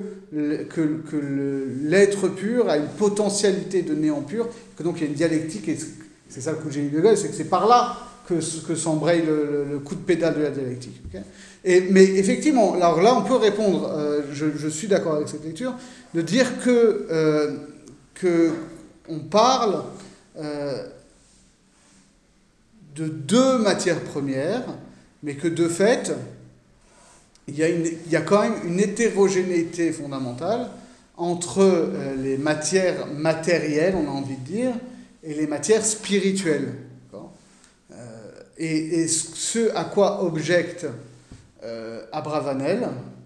l'être pur a une potentialité de néant pur, que donc il y a une dialectique, et c'est ça le coup de génie de Hegel, c'est que c'est par là que s'embraye le coup de pédale de la dialectique. Okay, mais effectivement, alors là on peut répondre, je suis d'accord avec cette lecture, de dire que on parle de deux matières premières, mais que de fait, il y a quand même une hétérogénéité fondamentale entre les matières matérielles, on a envie de dire, et les matières spirituelles. Et ce à quoi objecte Abravanel,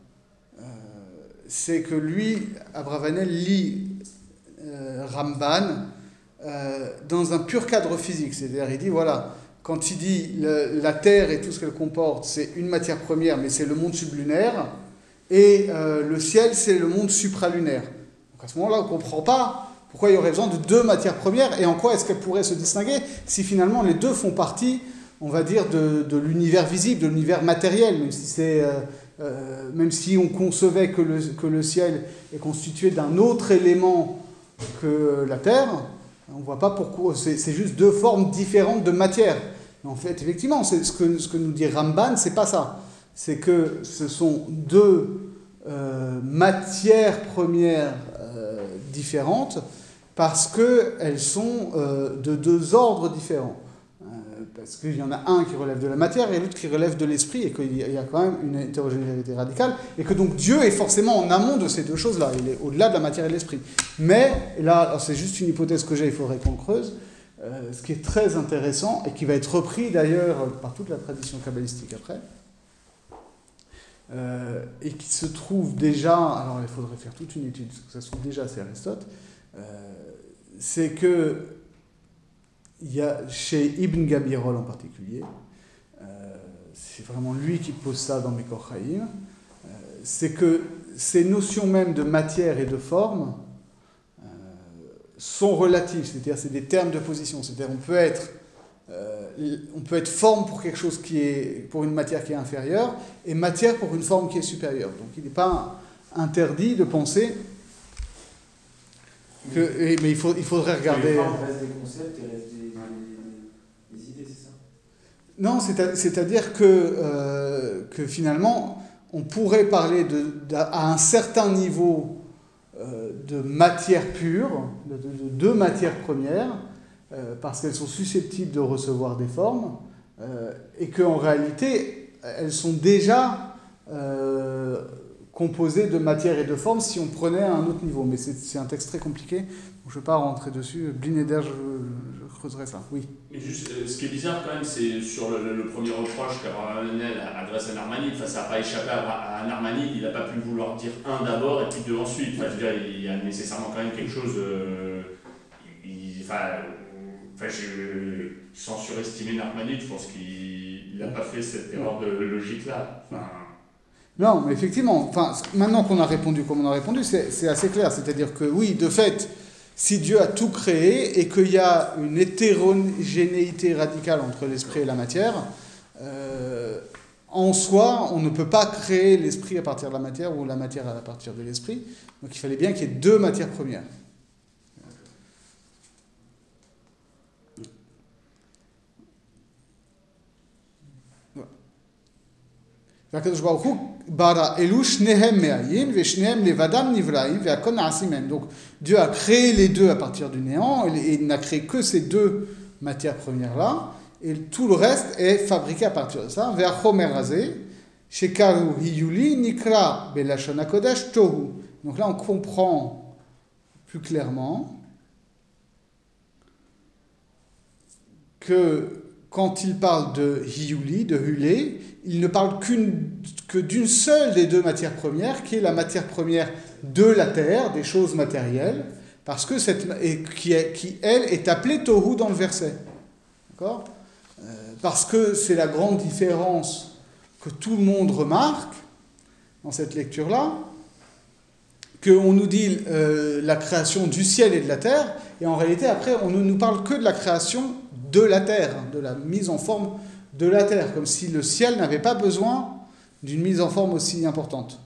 c'est que lui, Abravanel, lit Ramban dans un pur cadre physique. C'est-à-dire, il dit, voilà, quand il dit la Terre et tout ce qu'elle comporte, c'est une matière première, mais c'est le monde sublunaire, et le ciel, c'est le monde supralunaire. Donc à ce moment-là, on ne comprend pas pourquoi il y aurait besoin de deux matières premières, et en quoi est-ce qu'elles pourraient se distinguer si finalement les deux font partie, on va dire, de l'univers visible, de l'univers matériel, même si on concevait que le ciel est constitué d'un autre élément que la Terre, on ne voit pas pourquoi, c'est juste deux formes différentes de matière. Mais en fait, effectivement, ce que nous dit Ramban, c'est pas ça. C'est que ce sont deux matières premières différentes parce qu'elles sont de deux ordres différents. Parce qu'il y en a un qui relève de la matière et l'autre qui relève de l'esprit, et qu'il y a quand même une hétérogénéité radicale, et que donc Dieu est forcément en amont de ces deux choses-là, il est au-delà de la matière et de l'esprit. Mais, et là, alors c'est juste une hypothèse que j'ai, il faudrait qu'on creuse, ce qui est très intéressant, et qui va être repris d'ailleurs par toute la tradition kabbalistique après, et qui se trouve déjà, alors il faudrait faire toute une étude, parce que ça se trouve déjà, c'est Aristote, c'est que il y a chez Ibn Gabirol en particulier, c'est vraiment lui qui pose ça dans Mekor Chaim, c'est que ces notions même de matière et de forme sont relatives, c'est-à-dire c'est des termes de position, c'est-à-dire on peut être on peut être forme pour quelque chose pour une matière qui est inférieure et matière pour une forme qui est supérieure. Donc il n'est pas interdit de penser que... Mais il faudrait regarder... Les formes restent des concepts et restent des idées, c'est ça? Non, c'est-à-dire que finalement, on pourrait parler à un certain niveau de matière pure, de deux matières premières, parce qu'elles sont susceptibles de recevoir des formes, et qu'en réalité, elles sont déjà composées de matière et de forme si on prenait à un autre niveau. Mais c'est un texte très compliqué, donc je ne vais pas rentrer dessus. Blineder, je creuserai ça, oui. Mais juste, ce qui est bizarre quand même, c'est sur le premier reproche qu'Abravanel adresse à Narmanide, enfin, ça n'a pas échappé à Narmanide, il n'a pas pu vouloir dire un d'abord et puis deux ensuite. Enfin, je veux dire, il y a nécessairement quand même quelque chose... sans surestimer Narmanide, je pense qu'il n'a pas fait cette erreur de logique-là. Enfin... Non, mais effectivement, maintenant qu'on a répondu comme on a répondu, c'est assez clair. C'est-à-dire que oui, de fait, si Dieu a tout créé et qu'il y a une hétérogénéité radicale entre l'esprit et la matière, en soi, on ne peut pas créer l'esprit à partir de la matière ou la matière à partir de l'esprit. Donc il fallait bien qu'il y ait deux matières premières. Donc Dieu a créé les deux à partir du néant et il n'a créé que ces deux matières premières là et tout le reste est fabriqué à partir de ça. Donc là on comprend plus clairement que quand il parle de hiyuli, de hulé, il ne parle que d'une seule des deux matières premières, qui est la matière première de la terre, des choses matérielles, parce que qui elle, est appelée tohu dans le verset. D'accord ? Parce que c'est la grande différence que tout le monde remarque dans cette lecture-là, qu'on nous dit la création du ciel et de la terre, et en réalité, après, on ne nous parle que de la création de la terre, de la mise en forme de la terre, comme si le ciel n'avait pas besoin d'une mise en forme aussi importante.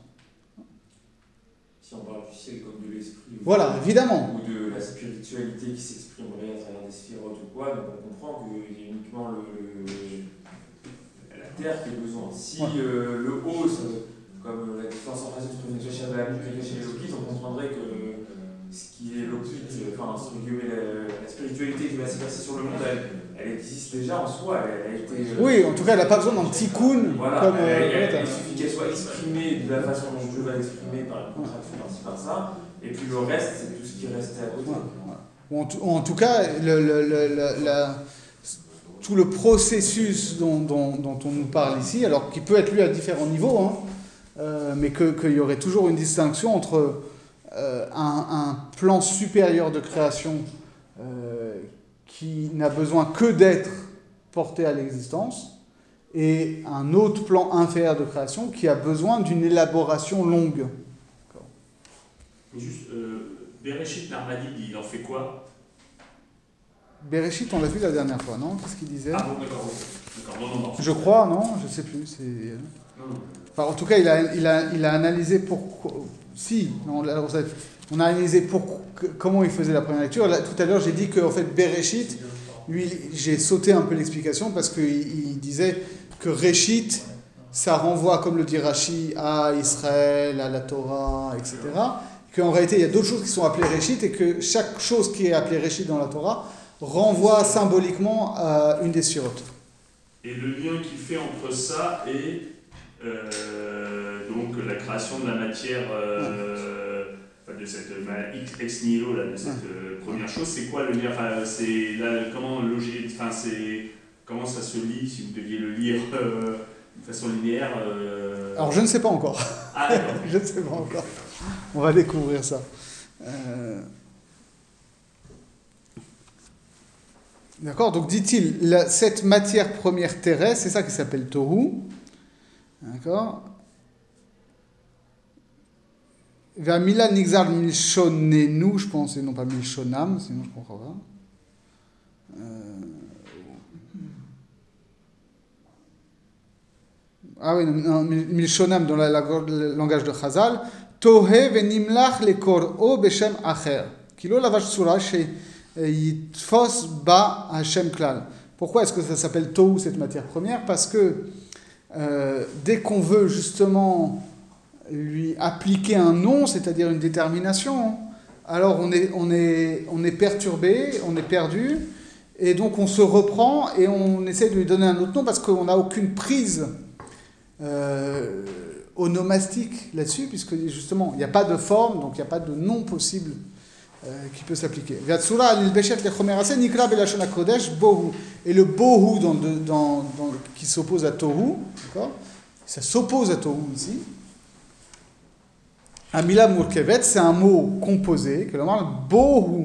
Si on parle du ciel comme de l'esprit, voilà, évidemment. Ou de la spiritualité qui s'exprimerait à travers des sphirotes ou quoi, donc on comprend qu'il y a uniquement la terre qui a besoin. Si le haut, comme la différence entre les on comprendrait que ce qui est l'occulte, la spiritualité qui va s'exercer sur le monde, elle existe déjà en soi, elle a été... Oui, en tout cas, elle n'a pas besoin d'un tikkun. Voilà, il suffit qu'elle soit exprimée de la façon dont Dieu va l'exprimer par la contraction par-ci, par ça, et puis le reste, c'est tout ce qui restait à côté. En tout cas, tout le processus dont on nous parle ici, alors qui peut être lu à différents niveaux, mais qu'il y aurait toujours une distinction entre un plan supérieur de création qui n'a besoin que d'être porté à l'existence, et un autre plan inférieur de création qui a besoin d'une élaboration longue. Mais juste, Bereshit Narmanide, il en fait quoi? Bereshit, on l'a vu la dernière fois, non? Qu'est-ce qu'il disait? Ah bon, d'accord. Non. Je crois, non? Je ne sais plus. Non. Enfin, en tout cas, il a analysé pourquoi... Si, on a analysé comment il faisait la première lecture. Là, tout à l'heure, j'ai dit qu'en fait, Bereshit, lui, j'ai sauté un peu l'explication parce qu'il disait que Réchit, ça renvoie, comme le dit Rashi, à Israël, à la Torah, etc. Qu'en réalité, il y a d'autres choses qui sont appelées Réchit et que chaque chose qui est appelée Réchit dans la Torah renvoie symboliquement à une des surotes. Et le lien qu'il fait entre ça et donc la création de la matière, de cette ex nihilo, là, de cette première chose, c'est quoi le lien? Enfin, c'est là, comment ça se lit, si vous deviez le lire de façon linéaire Alors, je ne sais pas encore. Ah, d'accord. Je ne sais pas encore. On va découvrir ça. D'accord, donc dit-il, cette matière première terrestre, c'est ça qui s'appelle Tohu. D'accord. Vers Mila Nixar Milshonenu, je pense, et non pas Milshonam, sinon je comprends pas. Ah oui, Milshonam dans le langage de Chazal, Tohe venimlach lekor'o beshem acher. Kilo lavash tsura yitfos ba Hashem klal. Pourquoi est-ce que ça s'appelle Tohu, cette matière première? Parce que dès qu'on veut justement lui appliquer un nom, c'est-à-dire une détermination, alors on est perturbé, on est perdu, et donc on se reprend et on essaie de lui donner un autre nom parce qu'on n'a aucune prise onomastique là-dessus, puisque justement il n'y a pas de forme, donc il n'y a pas de nom possible qui peut s'appliquer. Et le bohu qui s'oppose à tohu, d'accord, ça s'oppose à tohu ici. Amila murkevet, c'est un mot composé, que l'on parle bohu.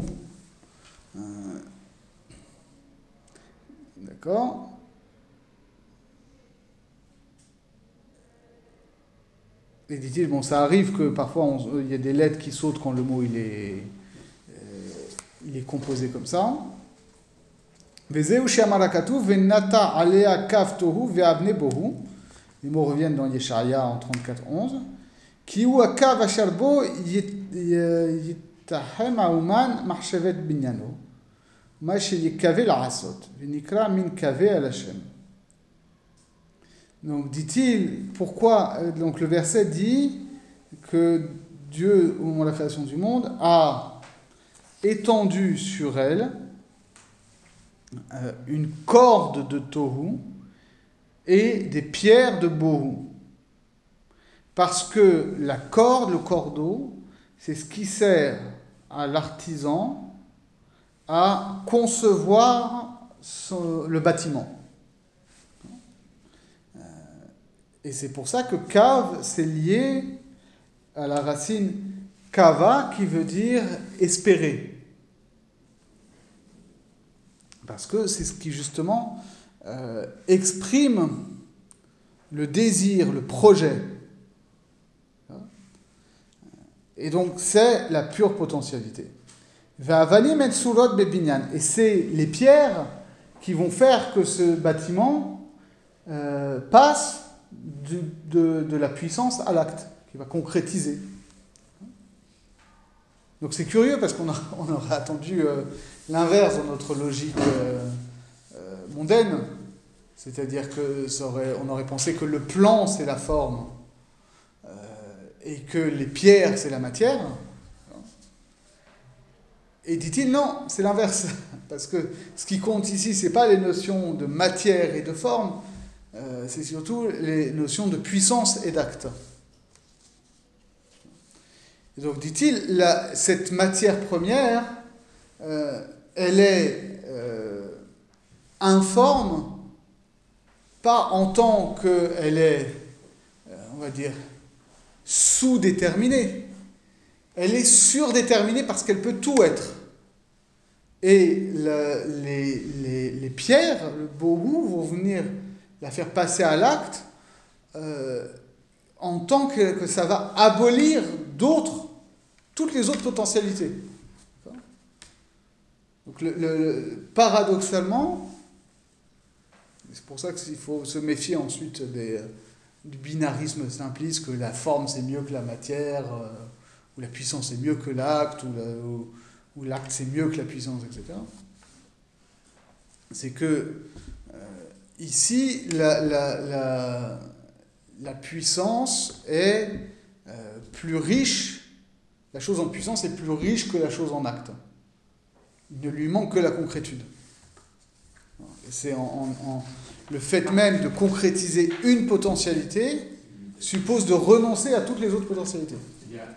D'accord. Et dit-il, bon, ça arrive que parfois il y a des lettres qui sautent quand le mot il est composé comme ça. Vezeu shiamarakatu venata alea kaf tohu ve'avne bohu. Les mots reviennent dans Yesharia en 34:11. Ki hu akav asher bo yitahem ha'uman machshevet binyano. Ma sheyikave la'asot. Venikra min kave al Hashem. Donc dit-il, pourquoi donc le verset dit que Dieu, au moment de la création du monde, a étendu sur elle une corde de tohu et des pierres de bohu. Parce que la corde, le cordeau, c'est ce qui sert à l'artisan à concevoir le bâtiment. Et c'est pour ça que Kav, c'est lié à la racine Kava, qui veut dire espérer. Parce que c'est ce qui, justement, exprime le désir, le projet. Et donc, c'est la pure potentialité. Et c'est les pierres qui vont faire que ce bâtiment passe de la puissance à l'acte, qui va concrétiser. Donc c'est curieux parce qu'on aurait attendu l'inverse dans notre logique mondaine, c'est-à-dire on aurait pensé que le plan c'est la forme et que les pierres c'est la matière. Et dit-il non, c'est l'inverse, parce que ce qui compte ici c'est pas les notions de matière et de forme, c'est surtout les notions de puissance et d'acte. Et donc, dit-il, cette matière première, elle est informe, pas en tant qu'elle est, on va dire, sous-déterminée. Elle est surdéterminée parce qu'elle peut tout être. Et les pierres, le bohu, vont venir la faire passer à l'acte en tant que ça va abolir toutes les autres potentialités. Donc paradoxalement, c'est pour ça qu'il faut se méfier ensuite du binarisme simpliste, que la forme c'est mieux que la matière, ou la puissance c'est mieux que l'acte, ou l'acte c'est mieux que la puissance, etc. C'est que ici, la puissance est plus riche, la chose en puissance est plus riche que la chose en acte. Il ne lui manque que la concrétude. Et c'est le fait même de concrétiser une potentialité suppose de renoncer à toutes les autres potentialités. Il y a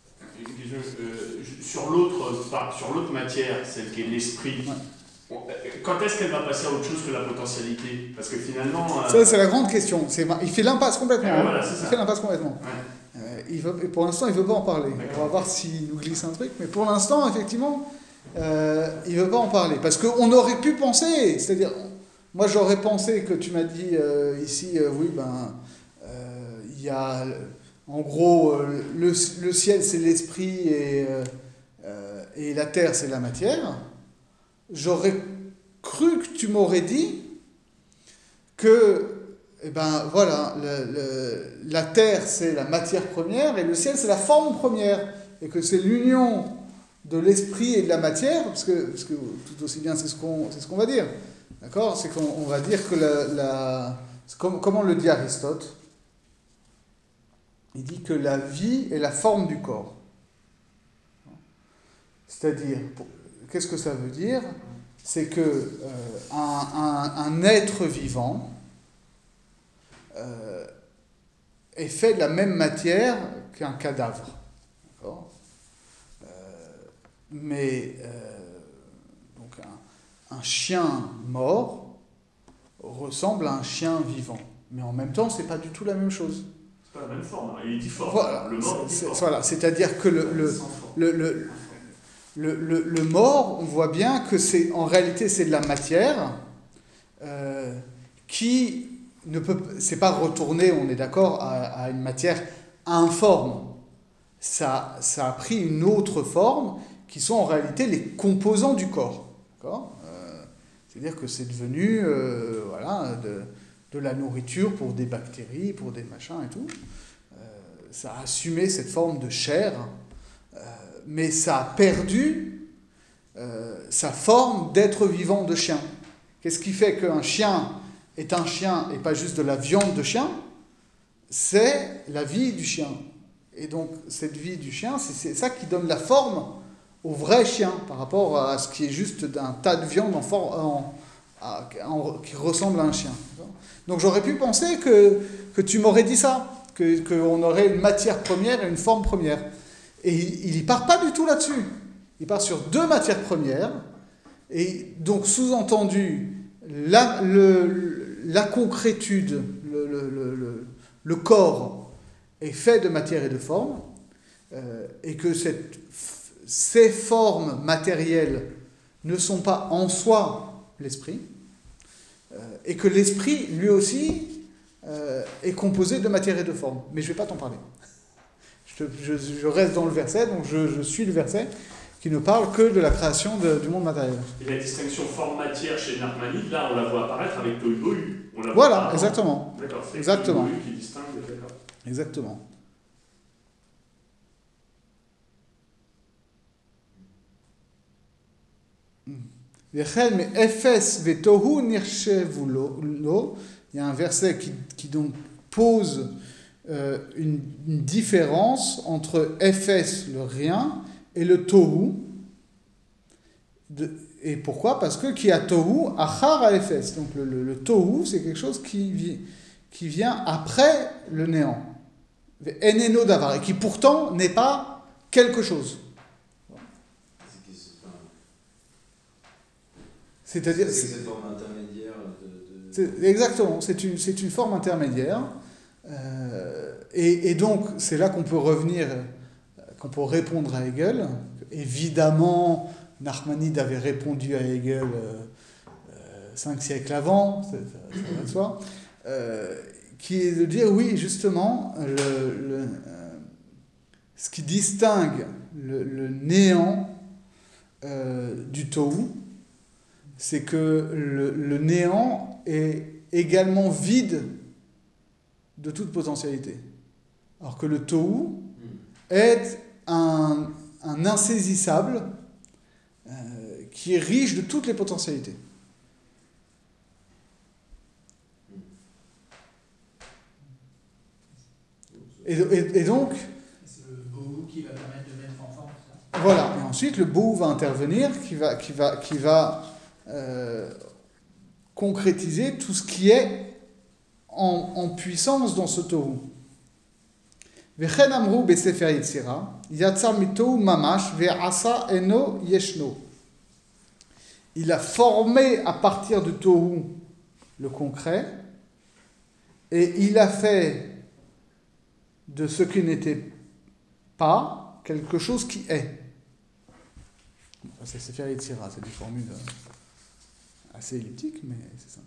sur l'autre matière, celle qui est l'esprit. Ouais. Quand est-ce qu'elle va passer à autre chose que la potentialité? Parce que finalement... Ça, c'est la grande question. Il fait l'impasse complètement. Voilà, il fait l'impasse complètement. Ouais. Pour l'instant, il ne veut pas en parler. D'accord. On va voir s'il nous glisse un truc. Mais pour l'instant, effectivement, il ne veut pas en parler. Parce qu'on aurait pu penser, c'est-à-dire, moi j'aurais pensé que tu m'as dit ici, il y a... En gros, le ciel, c'est l'esprit et la terre, c'est la matière. J'aurais cru que tu m'aurais dit que Et ben voilà, la terre c'est la matière première et le ciel c'est la forme première. Et que c'est l'union de l'esprit et de la matière, parce que tout aussi bien c'est ce qu'on va dire. D'accord ? C'est qu'on va dire que comment le dit Aristote ? Il dit que la vie est la forme du corps. C'est-à-dire, qu'est-ce que ça veut dire ? C'est que un être vivant est fait de la même matière qu'un cadavre. D'accord ? Donc un chien mort ressemble à un chien vivant. Mais en même temps, c'est pas du tout la même chose. C'est pas la même forme, il est difforme. Voilà, le mort est difforme. Voilà, c'est-à-dire que le mort, on voit bien que en réalité c'est de la matière qui ne peut, c'est pas retourné, on est d'accord, à une matière informe. Ça a pris une autre forme qui sont en réalité les composants du corps. D'accord ? C'est-à-dire que c'est devenu de la nourriture pour des bactéries, pour des machins et tout. Ça a assumé cette forme de chair, mais ça a perdu sa forme d'être vivant de chien. Qu'est-ce qui fait qu'un chien est un chien et pas juste de la viande de chien ? C'est la vie du chien. Et donc, cette vie du chien, c'est ça qui donne la forme au vrai chien, par rapport à ce qui est juste un tas de viande qui ressemble à un chien. Donc, j'aurais pu penser que tu m'aurais dit ça, qu'on aurait une matière première et une forme première. Et il n'y part pas du tout là-dessus. Il part sur deux matières premières, et donc, sous-entendu, la concrétude, le corps est fait de matière et de forme, et que ces formes matérielles ne sont pas en soi l'esprit, et que l'esprit, lui aussi, est composé de matière et de forme. Mais je ne vais pas t'en parler. Je reste dans le verset, donc je suis le verset qui ne parle que de la création du monde matériel. Et la distinction forme-matière chez Narmanide, là, on la voit apparaître avec Tohu Bohu. Voilà, exactement. D'accord, c'est exactement. Tohu Bohu qui distingue, d'accord. Exactement. Il y a un verset qui donc pose une différence entre Ephes, le rien, et le tohu. Et pourquoi ? Parce que qui a tohu, achar a Ephes. Donc le tohu, c'est quelque chose qui vient après le néant. Eneno davar, et qui pourtant n'est pas quelque chose. C'est-à-dire, c'est cette forme intermédiaire exactement, c'est une forme intermédiaire. Et donc, c'est là qu'on peut revenir, qu'on peut répondre à Hegel. Évidemment, Nachmanide avait répondu à Hegel 5 siècles avant, ça va de soi, qui est de dire, oui, justement, ce qui distingue le néant du tohu, c'est que le néant est également vide de toute potentialité. Alors que le tohu est un insaisissable qui est riche de toutes les potentialités. Et donc... C'est le bohu qui va permettre de mettre en forme ça. Voilà, et ensuite le bohu va intervenir, qui va concrétiser tout ce qui est en puissance dans ce tohu. Vechen amru besefer Yetzira, yatzar mitohu mamash ve'asa eno yeshno. Il a formé à partir du tohu le concret, et il a fait de ce qui n'était pas quelque chose qui est. C'est Sefer Yetzira, c'est des formules assez elliptiques, mais c'est sympa.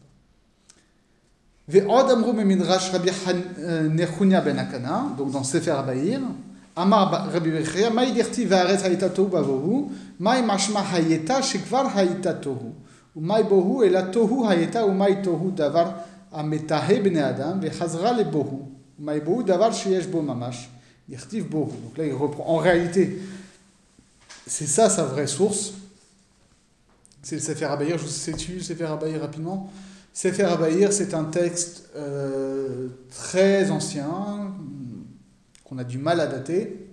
Ve'od amru midrash Rabbi Nechunya ben Akana, donc dans Sefer Abair, Amar Rabbi Bechia, Maï dirti va'aretz hayita tohu bavohu, Maï mashma hayita shekvar hayita tohu, Umaï bohu ela tohu hayita, Umaï tohu davar המתהה בני אדם וחזרה לבוהו. ומהבוהו דבר שיש בו ממש. יכתיב בוהו. Donc là, il reprend. En réalité, c'est ça sa vraie source. C'est le Sefer HaBahir. Je vous situe le Sefer HaBahir rapidement. Sefer HaBahir, c'est un texte très ancien, qu'on a du mal à dater,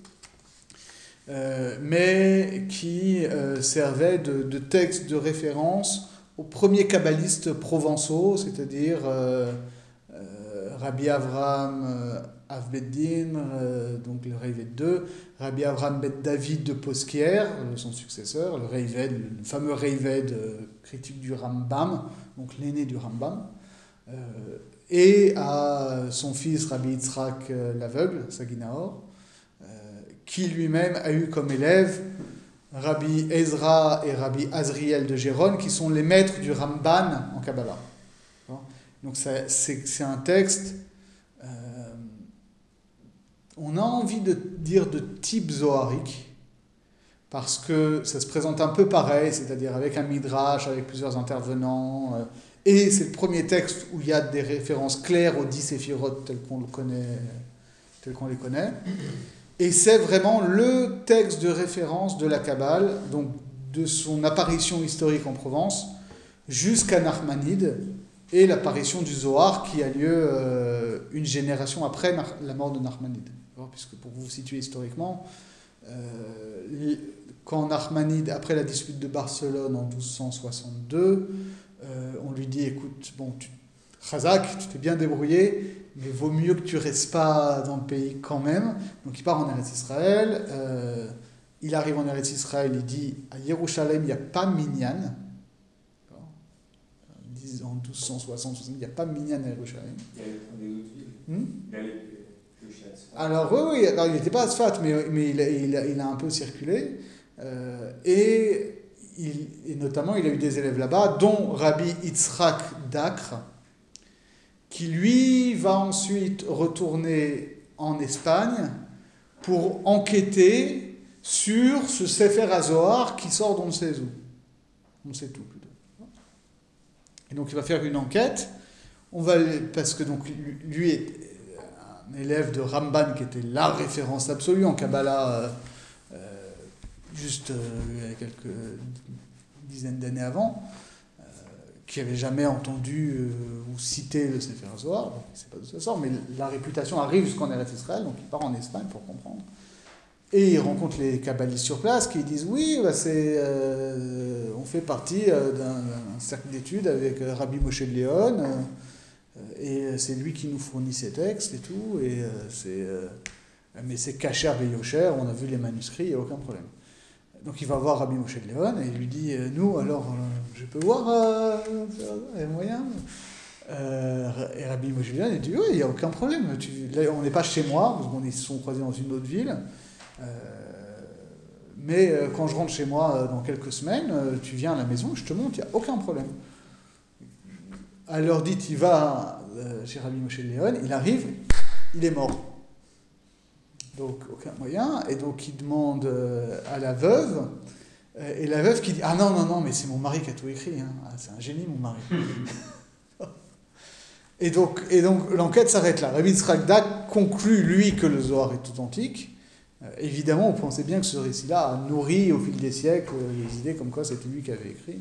mais qui servait de texte de référence aux premiers kabbalistes provençaux, c'est-à-dire Rabbi Avraham Avbeddin, donc le Reived II, Rabbi Avraham Ben David de Posquier, son successeur, le Reived, le fameux Reived critique du Rambam, donc l'aîné du Rambam, et à son fils Rabbi Yitzhak l'aveugle, Saginaor, qui lui-même a eu comme élève Rabbi Ezra et Rabbi Azriel de Gérone, qui sont les maîtres du Ramban en Kabbalah. Donc c'est un texte, on a envie de dire de type zoharique, parce que ça se présente un peu pareil, c'est-à-dire avec un midrash, avec plusieurs intervenants, et c'est le premier texte où il y a des références claires aux 10 séphirotes tels qu'on les connaît. Et c'est vraiment le texte de référence de la Kabbale, donc de son apparition historique en Provence, jusqu'à Nachmanide, et l'apparition du Zohar qui a lieu une génération après la mort de Nachmanide. Puisque pour vous situer historiquement, quand Nachmanide, après la dispute de Barcelone en 1262, on lui dit, écoute, bon, Chazak, tu t'es bien débrouillé, mais vaut mieux que tu restes pas dans le pays quand même. Donc il part en Eretz Israël, il arrive en Eretz Israël, il dit, à Yerushalem, il n'y a pas minyan. En 1260, il n'y a pas minyan à Yerushalem. Il y avait des autres villes. Il allait alors oui, alors, il n'était pas à Sfat, mais il a un peu circulé. Et notamment, il a eu des élèves là-bas, dont Rabbi Yitzhak d'Acre, qui lui va ensuite retourner en Espagne pour enquêter sur ce Sefer HaZohar qui sort d'on ne sait où. On ne sait tout plutôt. Et donc il va faire une enquête. Parce que donc, lui est un élève de Ramban qui était la référence absolue en Kabbalah juste il y a quelques dizaines d'années avant, qui n'avait jamais entendu ou cité le Sefer HaZohar, donc il ne sait pas d'où ça sort, mais la réputation arrive jusqu'en Eretz Israël, donc il part en Espagne pour comprendre. Et il rencontre les kabbalistes sur place qui disent oui, bah on fait partie d'un cercle d'études avec Rabbi Moshe de Léon, et c'est lui qui nous fournit ces textes et tout, et mais c'est Kacher Yosher, on a vu les manuscrits, il n'y a aucun problème. Donc il va voir Rabbi Moshe de Léon et il lui dit nous alors je peux voir il y a moyen. Et Rabbi Moshe de Léon il dit oui, il n'y a aucun problème, là, on n'est pas chez moi parce qu'on se sont croisés dans une autre ville. Mais quand je rentre chez moi dans quelques semaines, tu viens à la maison, je te montre, il n'y a aucun problème. À l'heure dite, il va chez Rabbi Moshe de Léon, il arrive, il est mort. Donc aucun moyen, et donc il demande à la veuve, et la veuve qui dit ah non, mais c'est mon mari qui a tout écrit, hein. Ah, c'est un génie mon mari. et donc l'enquête s'arrête là. Rabbi Yitzhak d'Acre conclut lui que le Zohar est authentique. Évidemment, on pensait bien que ce récit-là a nourri au fil des siècles les idées comme quoi c'était lui qui avait écrit.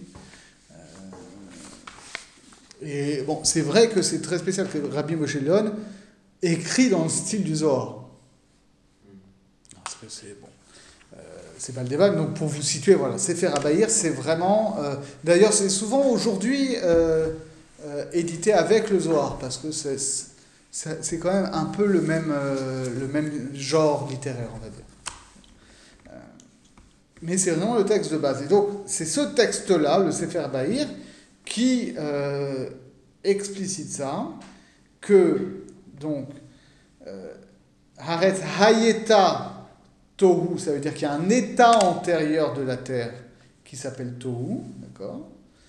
Et bon, c'est vrai que c'est très spécial que Rabbi Moshe Léon écrit dans le style du Zohar. Parce que c'est bon, c'est pas le débat. Donc pour vous situer, voilà, Sefer HaBahir, c'est vraiment. D'ailleurs, c'est souvent aujourd'hui édité avec le Zohar parce que c'est quand même un peu le même genre littéraire, on va dire. Mais c'est vraiment le texte de base. Et donc, c'est ce texte-là, le Sefer HaBahir, qui explicite ça, que, donc, Haaretz Hayeta Tohu, ça veut dire qu'il y a un état antérieur de la Terre qui s'appelle Tohu, d'accord ?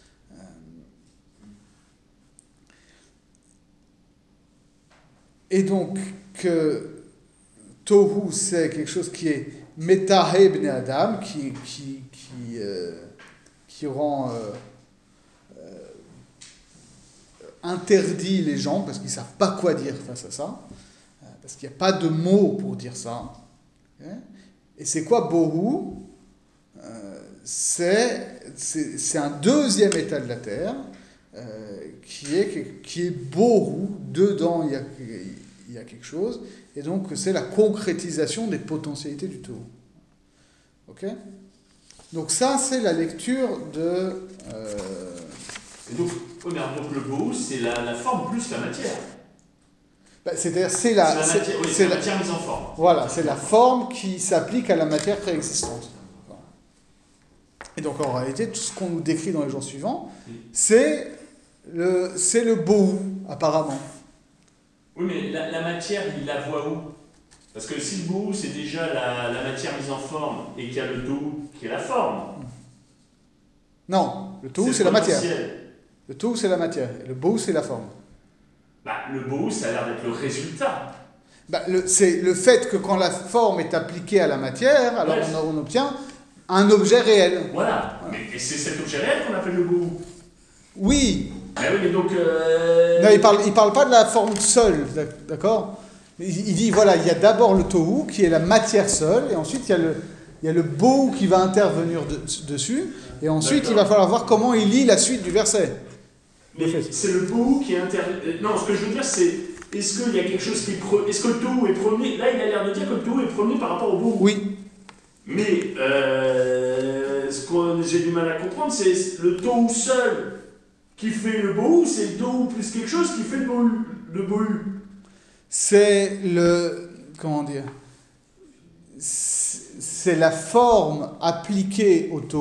Et donc, que Tohu, c'est quelque chose qui est Metahe Bnei Adam, qui rend interdit les gens parce qu'ils ne savent pas quoi dire face à ça, parce qu'il n'y a pas de mots pour dire ça. Okay. Et c'est quoi bohu? C'est un deuxième état de la Terre qui est bohu. Dedans, il y a quelque chose. Et donc, c'est la concrétisation des potentialités du Tohu. Ok? Donc ça, c'est la lecture de... Et donc, donc le bohu, c'est la forme plus la matière. C'est-à-dire, c'est la matière mise en forme. Voilà, c'est la forme qui s'applique à la matière préexistante. Et donc, en réalité, tout ce qu'on nous décrit dans les jours suivants, c'est le bohu, apparemment. Oui, mais la matière, il la voit où? Parce que si le bohu, c'est déjà la matière mise en forme, et qu'il y a le tohu, qui est la forme. Non, le tohu, c'est la matière. Potentiel. Le tohu, c'est la matière. Et le bohu, c'est la forme. Le bohu, ça a l'air d'être le résultat. C'est le fait que quand la forme est appliquée à la matière, alors on obtient un objet réel. Voilà. Et c'est cet objet réel qu'on appelle le bohu. Oui. Mais donc... Non, il parle pas de la forme seule, d'accord? Il dit, voilà, il y a d'abord le tohu, qui est la matière seule, et ensuite il y a le bohu qui va intervenir dessus, et ensuite il va falloir voir comment il lit la suite du verset. Mais c'est le bohu qui intervient... Non, ce que je veux dire, c'est... Est-ce qu'il y a quelque chose qui est... Est-ce que le tohu est premier? Là, il a l'air de dire que le tohu est premier par rapport au bohu. Oui. Mais ce que j'ai du mal à comprendre, c'est le tohu seul qui fait le bohu, c'est le tohu plus quelque chose qui fait le bohu. C'est le... Comment dire? C'est la forme appliquée au tohu.